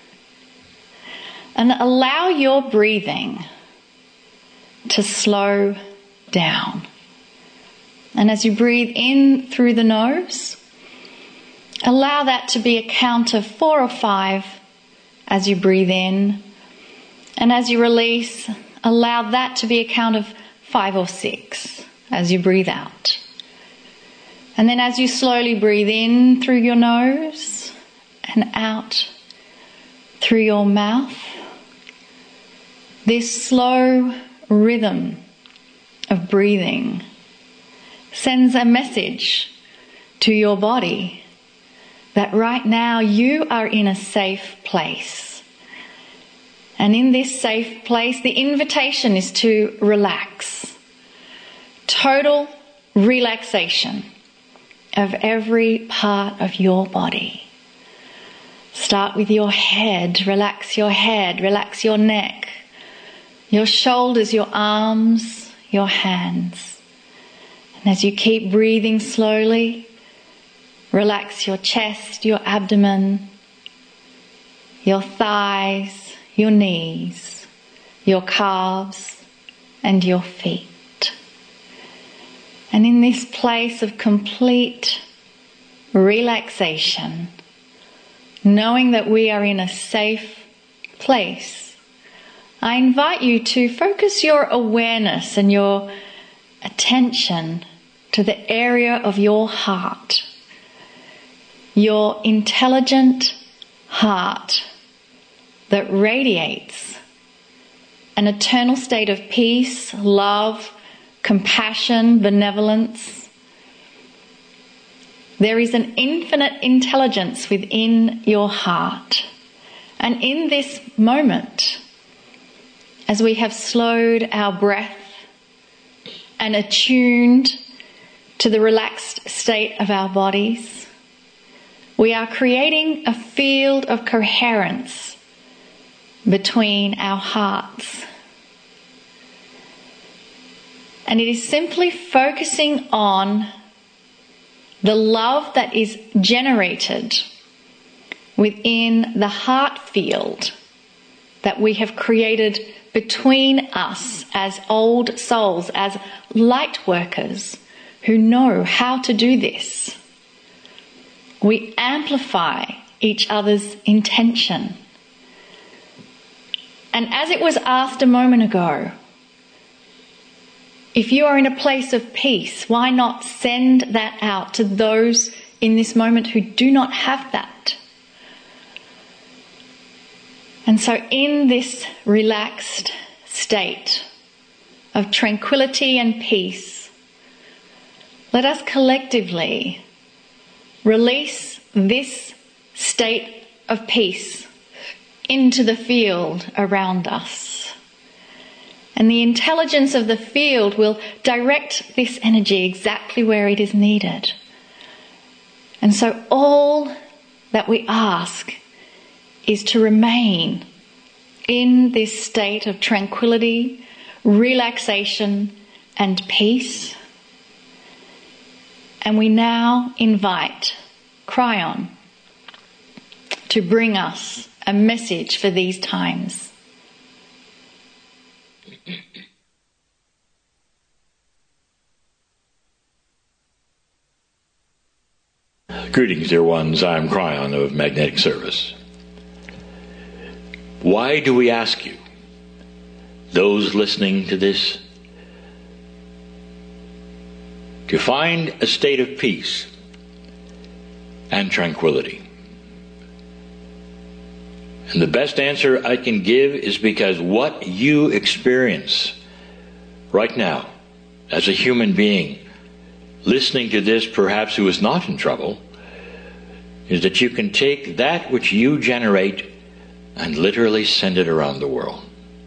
and allow your breathing to slow down. And as you breathe in through the nose, allow that to be a count of four or five as you breathe in. And as you release, allow that to be a count of five or six as you breathe out. And then as you slowly breathe in through your nose and out through your mouth, this slow rhythm of breathing sends a message to your body that right now you are in a safe place. And in this safe place, the invitation is to relax. Total relaxation of every part of your body. Start with your head. Relax your head. Relax your neck, your shoulders, your arms, your hands. And as you keep breathing slowly, relax your chest, your abdomen, your thighs, your knees, your calves, and your feet. And in this place of complete relaxation, knowing that we are in a safe place, I invite you to focus your awareness and your attention to the area of your heart, your intelligent heart that radiates an eternal state of peace, love, compassion, benevolence. There is an infinite intelligence within your heart. And in this moment, as we have slowed our breath and attuned to the relaxed state of our bodies, we are creating a field of coherence between our hearts. And it is simply focusing on the love that is generated within the heart field that we have created between us as old souls, as light workers who know how to do this. We amplify each other's intention. And as it was asked a moment ago, if you are in a place of peace, why not send that out to those in this moment who do not have that? And so in this relaxed state of tranquility and peace, let us collectively release this state of peace into the field around us. And the intelligence of the field will direct this energy exactly where it is needed. And so all that we ask is to remain in this state of tranquility, relaxation, and peace. And we now invite Kryon to bring us a message for these times. Greetings, dear ones. I'm Kryon of Magnetic Service. Why do we ask you, those listening to this, to find a state of peace and tranquility? And the best answer I can give is because what you experience right now as a human being listening to this, perhaps who is not in trouble, is that you can take that which you generate and literally send it around the world.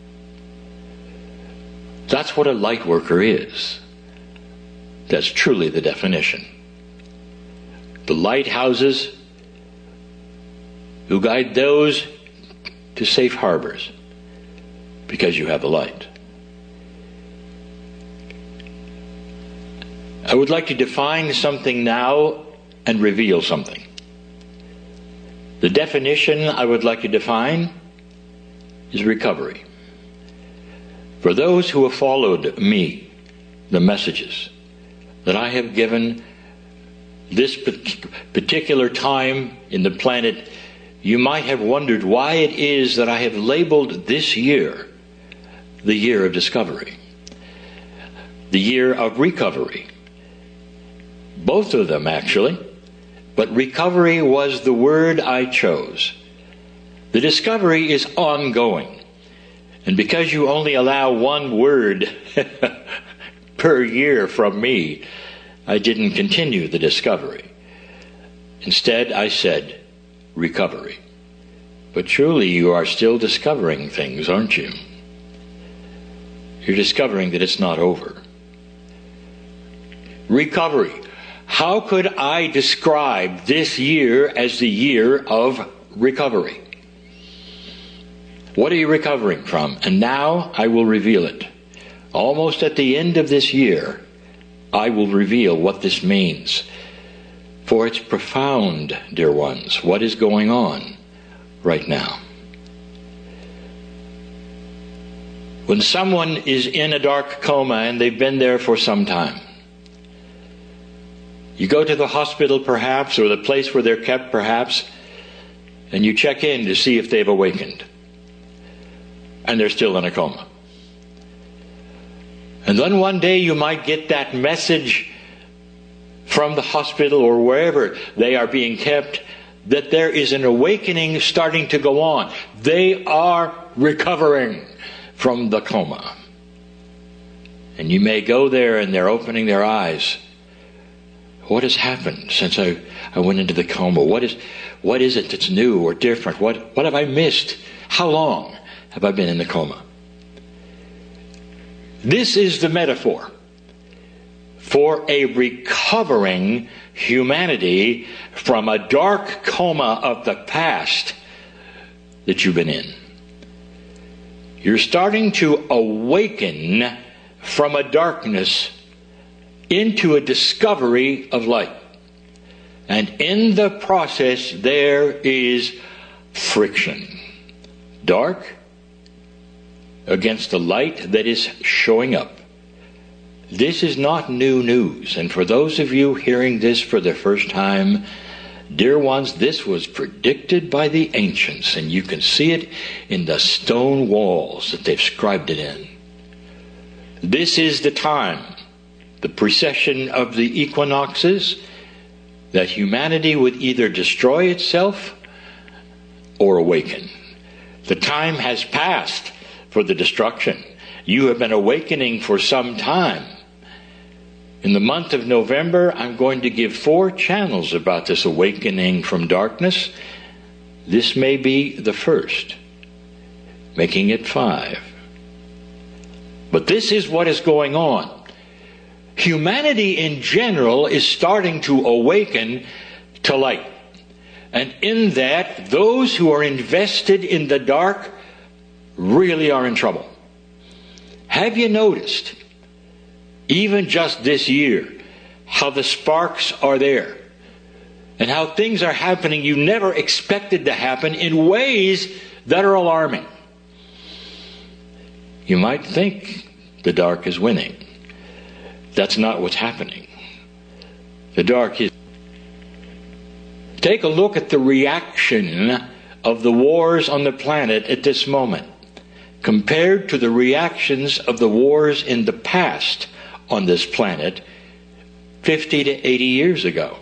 That's what a light worker is. That's truly the definition. The lighthouses who guide those to safe harbors because you have the light. I would like to define something now and reveal something. The definition I would like to define is recovery. For those who have followed me, the messages that I have given this particular time in the planet, you might have wondered why it is that I have labeled this year the year of discovery, the year of recovery. Both of them, actually. But recovery was the word I chose. The discovery is ongoing. And because you only allow one word per year from me, I didn't continue the discovery. Instead, I said recovery. But truly, you are still discovering things, aren't you? You're discovering that it's not over. Recovery. How could I describe this year as the year of recovery. What are you recovering from? And now I will reveal it. Almost at the end of this year, I will reveal what this means. For it's profound, dear ones, what is going on right now. When someone is in a dark coma and they've been there for some time, you go to the hospital perhaps, or the place where they're kept perhaps, and you check in to see if they've awakened. And they're still in a coma. And then one day you might get that message from the hospital or wherever they are being kept that there is an awakening starting to go on. They are recovering from the coma. And you may go there and they're opening their eyes. What has happened since I, I went into the coma? What is what is it that's new or different? What what have I missed? How long have I been in the coma? This is the metaphor for a recovering humanity from a dark coma of the past that you've been in. You're starting to awaken from a darkness into a discovery of light. And in the process there is friction. Dark against the light that is showing up. This is not new news. And for those of you hearing this for the first time, dear ones, this was predicted by the ancients, and you can see it in the stone walls that they've scribed it in. This is the time, the precession of the equinoxes, that humanity would either destroy itself or awaken. The time has passed for the destruction. You have been awakening for some time. In the month of November, I'm going to give four channels about this awakening from darkness. This may be the first, making it five. But this is what is going on. Humanity in general is starting to awaken to light. And in that, those who are invested in the dark really are in trouble. Have you noticed, even just this year, how the sparks are there? And how things are happening you never expected to happen in ways that are alarming. You might think the dark is winning. That's not what's happening. The dark is... Take a look at the reaction of the wars on the planet at this moment, compared to the reactions of the wars in the past on this planet fifty to eighty years ago.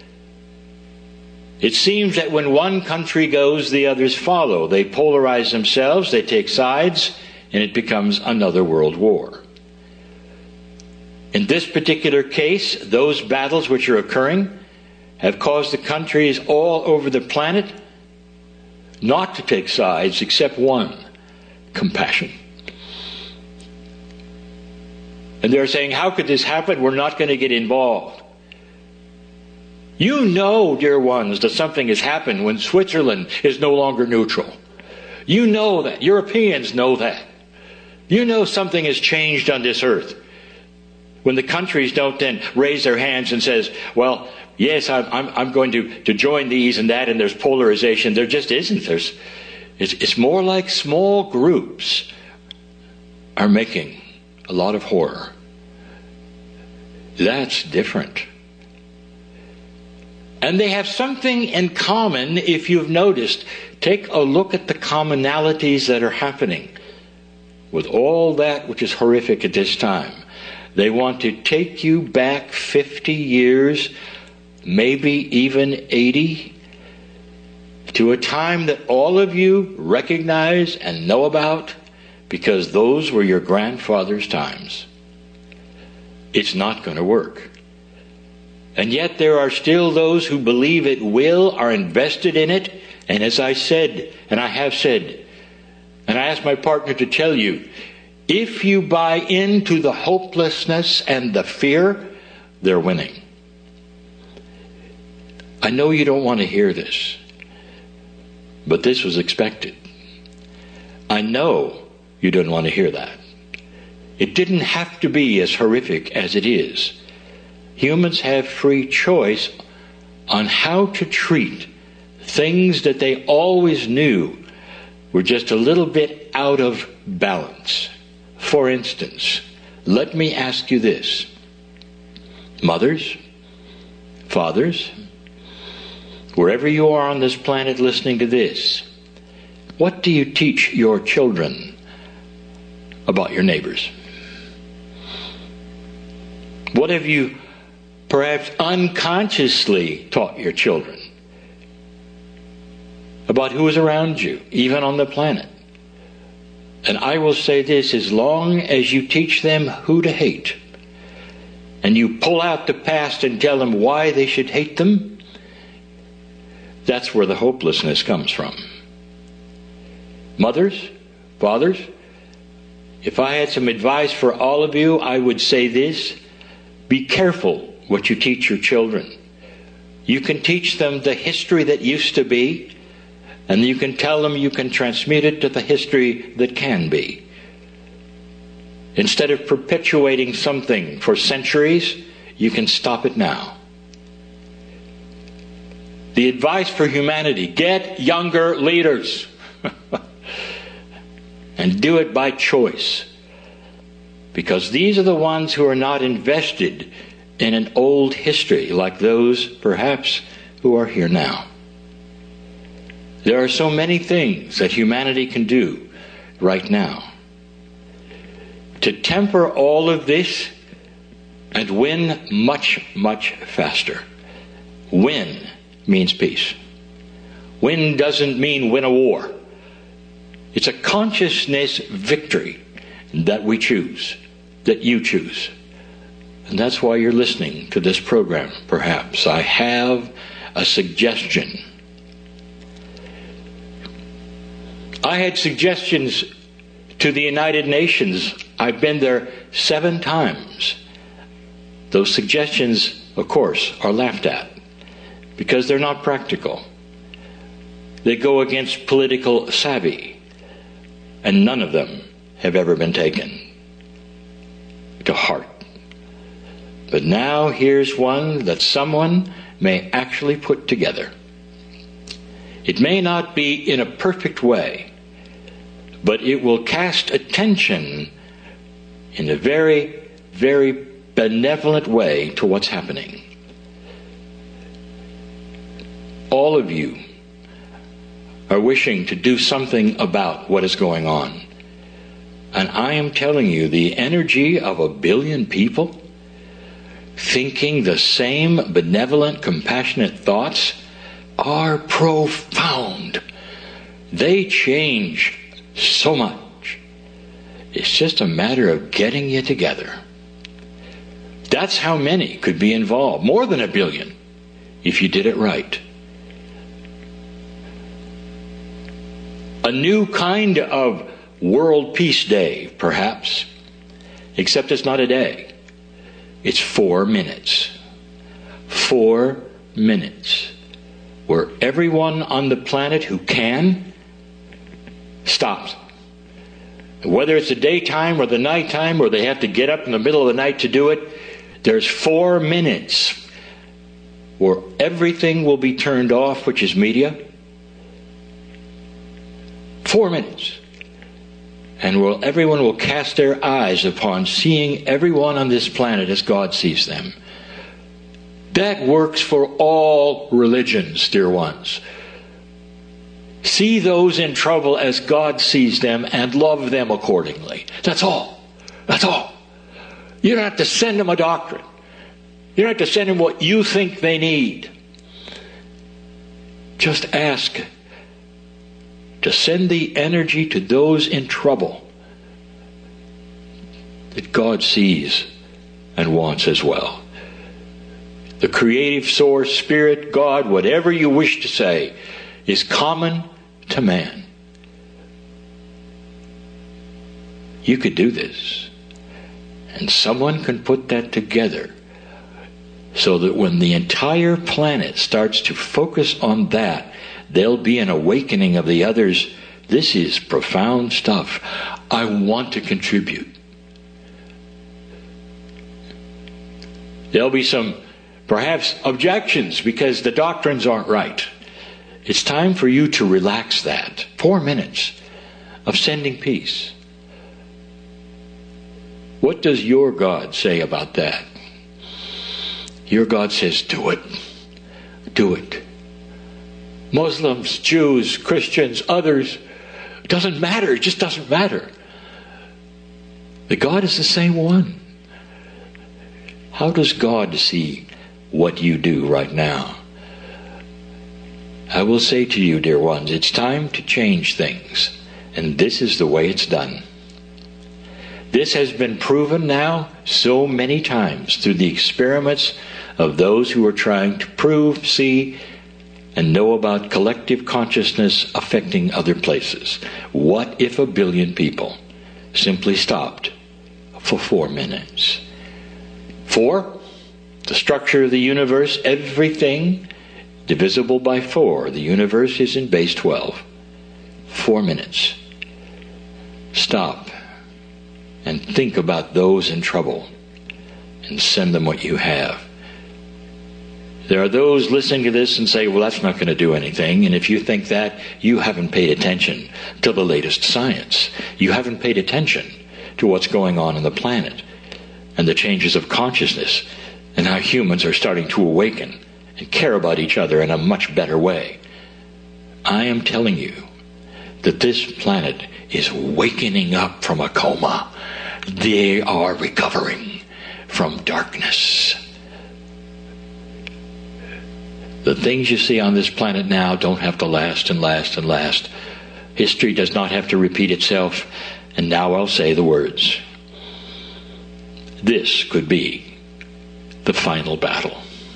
It seems that when one country goes, the others follow. They polarize themselves, they take sides, and it becomes another world war. In this particular case, those battles which are occurring have caused the countries all over the planet not to take sides except one: compassion. And they're saying, how could this happen? We're not going to get involved. You know, dear ones, that something has happened when Switzerland is no longer neutral. You know that. Europeans know that. You know something has changed on this earth. When the countries don't then raise their hands and says, well, yes, I'm, I'm, I'm going to, to join these and that, and there's polarization. There just isn't. There's, it's, it's more like small groups are making a lot of horror. That's different. And they have something in common, if you've noticed. Take a look at the commonalities that are happening with all that which is horrific at this time. They want to take you back fifty years, maybe even eighty, to a time that all of you recognize and know about, because those were your grandfather's times. It's not going to work. And yet there are still those who believe it will, are invested in it. And as I said, and I have said, and I asked my partner to tell you, if you buy into the hopelessness and the fear, they're winning. I know you don't want to hear this, But this was expected. I know you didn't want to hear that. It didn't have to be as horrific as it is. Humans have free choice on how to treat things that they always knew were just a little bit out of balance. For instance, let me ask you this. Mothers, fathers, wherever you are on this planet listening to this, what do you teach your children about your neighbors? What have you perhaps unconsciously taught your children about who is around you, even on the planet? And I will say this, as long as you teach them who to hate, and you pull out the past and tell them why they should hate them, that's where the hopelessness comes from. Mothers, fathers, if I had some advice for all of you, I would say this: be careful what you teach your children. You can teach them the history that used to be, and you can tell them you can transmute it to the history that can be. Instead of perpetuating something for centuries, you can stop it now. The advice for humanity: get younger leaders. And do it by choice. Because these are the ones who are not invested in an old history like those, perhaps, who are here now. There are so many things that humanity can do right now to temper all of this and win much, much faster. Win means peace. Win doesn't mean win a war. It's a consciousness victory that we choose, that you choose. And that's why you're listening to this program, perhaps. I have a suggestion. I had suggestions to the United Nations. I've been there seven times. Those suggestions, of course, are laughed at because they're not practical. They go against political savvy. And none of them have ever been taken to heart. But now here's one that someone may actually put together. It may not be in a perfect way, but it will cast attention in a very, very benevolent way to what's happening. All of you are wishing to do something about what is going on. And I am telling you, the energy of a billion people thinking the same benevolent, compassionate thoughts are profound. They change so much. It's just a matter of getting you together. That's how many could be involved. More than a billion, if you did it right. A new kind of World Peace Day, perhaps. Except it's not a day. It's four minutes. Four minutes. Where everyone on the planet who can stops. Whether it's the daytime or the nighttime, or they have to get up in the middle of the night to do it, there's four minutes where everything will be turned off, which is media. Four minutes. And will, everyone will cast their eyes upon seeing everyone on this planet as God sees them. That works for all religions, dear ones. See those in trouble as God sees them and love them accordingly. That's all. That's all. You don't have to send them a doctrine. You don't have to send them what you think they need. Just ask to send the energy to those in trouble that God sees and wants as well. The creative source, spirit, God, whatever you wish to say, is common to man. You could do this. And someone can put that together so that when the entire planet starts to focus on that, There'll be an awakening of the others. This is profound stuff. I want to contribute. There'll be some, perhaps, objections because the doctrines aren't right. It's time for you to relax that. Four minutes of sending peace. What does your God say about that? Your God says, do it. Do it. Muslims, Jews, Christians, others, it doesn't matter. It just doesn't matter. The God is the same one. How does God see what you do right now? I will say to you, dear ones, it's time to change things. And this is the way it's done. This has been proven now so many times through the experiments of those who are trying to prove, see, and know about collective consciousness affecting other places. What if a billion people simply stopped for four minutes? Four, the structure of the universe, everything divisible by four. The universe is in base twelve. Four minutes. Stop and think about those in trouble and send them what you have. There are those listening to this and say, well, that's not going to do anything. And if you think that, you haven't paid attention to the latest science. You haven't paid attention to what's going on in the planet and the changes of consciousness and how humans are starting to awaken and care about each other in a much better way. I am telling you that this planet is wakening up from a coma. They are recovering from darkness. The things you see on this planet now don't have to last and last and last. History does not have to repeat itself. And now I'll say the words. This could be the final battle.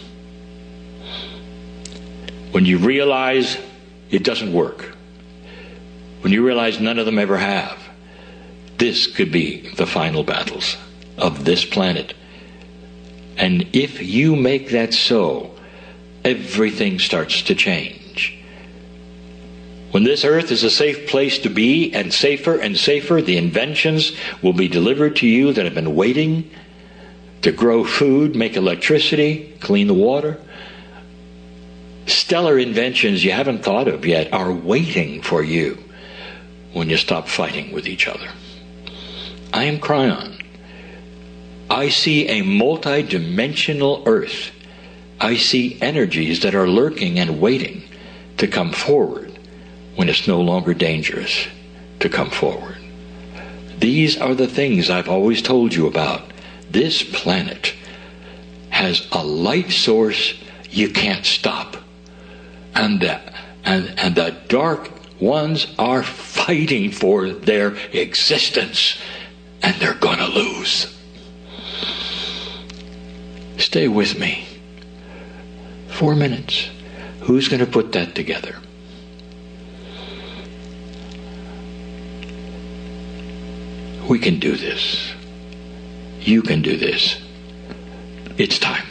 When you realize it doesn't work, when you realize none of them ever have, this could be the final battles of this planet. And if you make that so, everything starts to change. When this earth is a safe place to be, and safer and safer, the inventions will be delivered to you that have been waiting to grow food, make electricity, clean the water. Stellar inventions you haven't thought of yet are waiting for you when you stop fighting with each other. I am Cryon. I see a multi-dimensional earth. I see energies that are lurking and waiting to come forward when it's no longer dangerous to come forward. These are the things I've always told you about. This planet has a light source you can't stop. And the, and, and the dark ones are fighting for their existence. And they're going to lose. Stay with me. Four minutes. Who's going to put that together? We can do this. You can do this. It's time.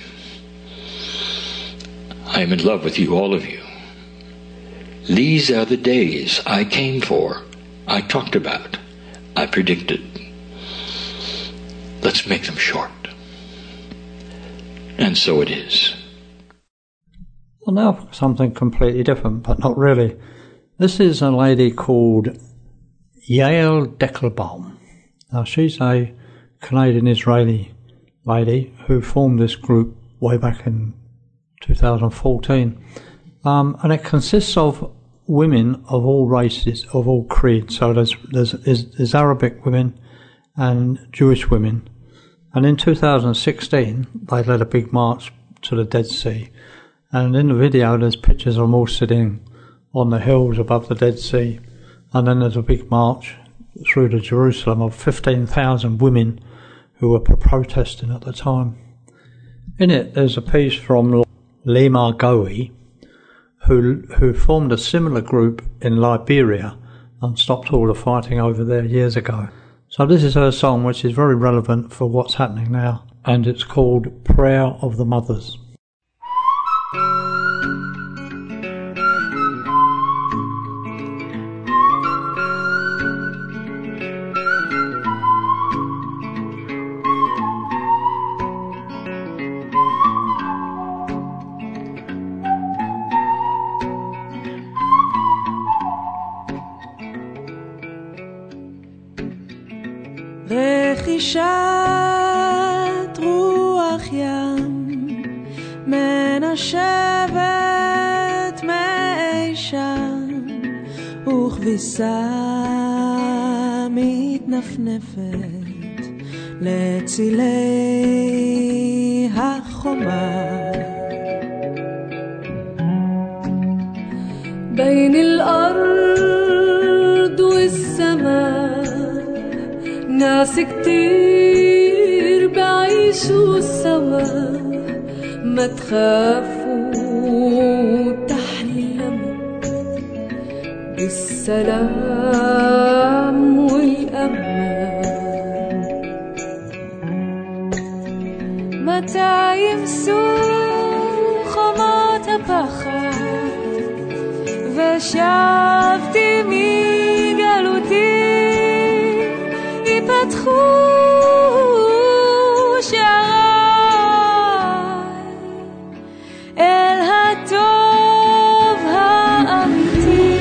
I am in love with you, all of you. These are the days I came for, I talked about, I predicted. Let's make them short. And so it is. Well, now for something completely different, but not really. This is a lady called Yael Deckelbaum. Now, she's a Canadian-Israeli lady who formed this group way back in two thousand fourteen. Um, and it consists of women of all races, of all creeds. So there's, there's, there's Arabic women and Jewish women. And in two thousand sixteen, they led a big march to the Dead Sea. And in the video, there's pictures of them all sitting on the hills above the Dead Sea. And then there's a big march through to Jerusalem of fifteen thousand women who were protesting at the time. In it, there's a piece from Lema Goey, who, who formed a similar group in Liberia and stopped all the fighting over there years ago. So this is her song, which is very relevant for what's happening now, and it's called Prayer of the Mothers. נשישת רוח ים מנשבת מאי שם וכביסה מתנפנפת לצילי החומה بين الأرض والسماء ناس كتير بعيشوا سوا ما تخافوا تحلموا بالسلام والأمان متى يمسوا خمات بخار ושבתי מגלותי ייפתחו שעריי אל הטוב האמיתי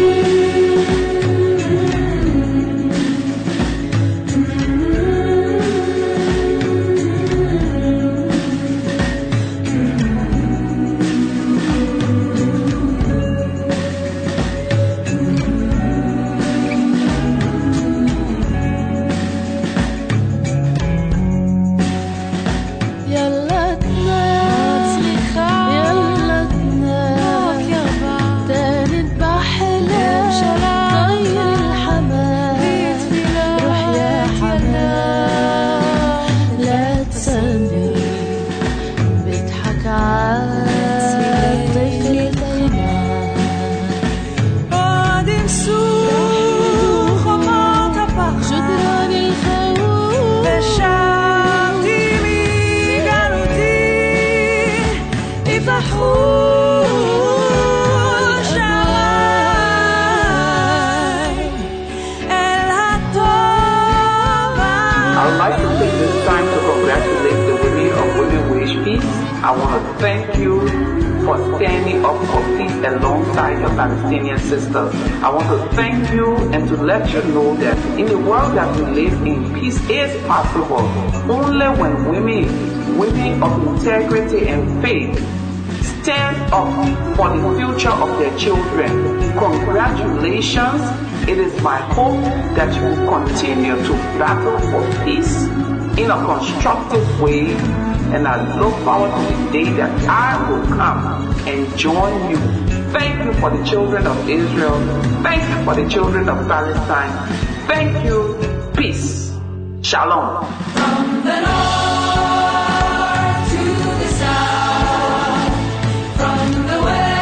I want to thank you for standing up for peace alongside your Palestinian sisters. I want to thank you and to let you know that in the world that we live in, peace is possible only when women, women of integrity and faith, stand up for the future of their children. Congratulations. It is my hope that you will continue to battle for peace in a constructive way. And I look forward to the day that I will come and join you. Thank you for the children of Israel. Thank you for the children of Palestine. Thank you. Peace. Shalom. From the north to the south, from the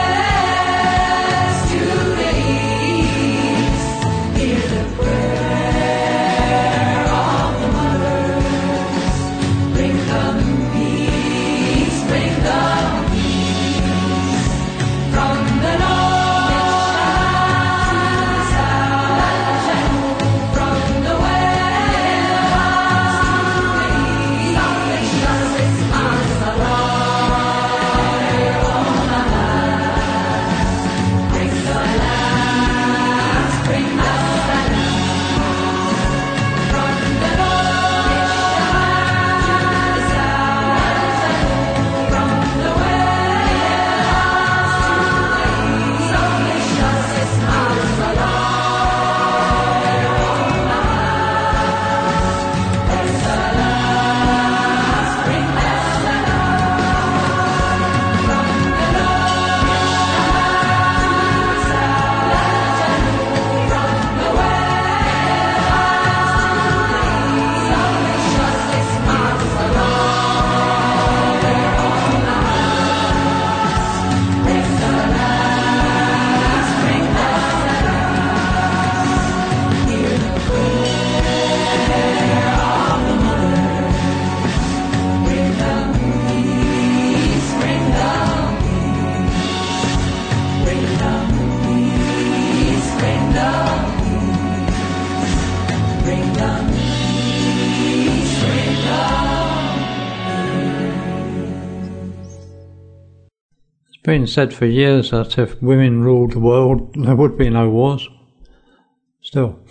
west to the east, hear the prayer of the mothers. Bring them been said for years that if women ruled the world, there would be no wars. Still,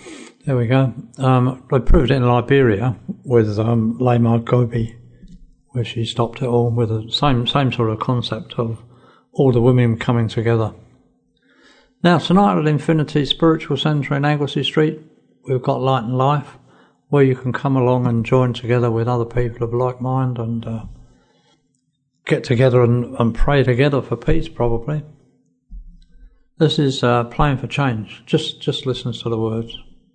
There we go. Um, they proved it in Liberia with um, Lamar Gobi, where she stopped it all with the same same sort of concept of all the women coming together. Now, tonight at Infinity Spiritual Centre in Anglesey Street, we've got Light and Life, where you can come along and join together with other people of like mind and uh, get together and, and pray together for peace, probably. This is uh, Playing for Change. Just, just listen to the words.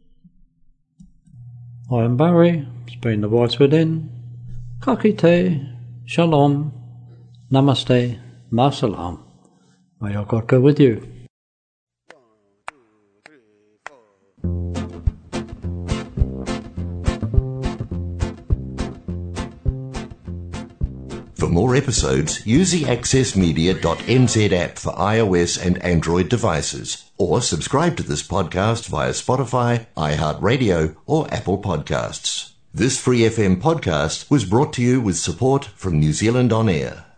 I am Barry, it's been the voice within. Kakite, Shalom, Namaste, Masalam. May your God go with you. For more episodes, use the access media dot n z app for iOS and Android devices, or subscribe to this podcast via Spotify, iHeartRadio, or Apple Podcasts. This Free F M podcast was brought to you with support from New Zealand On Air.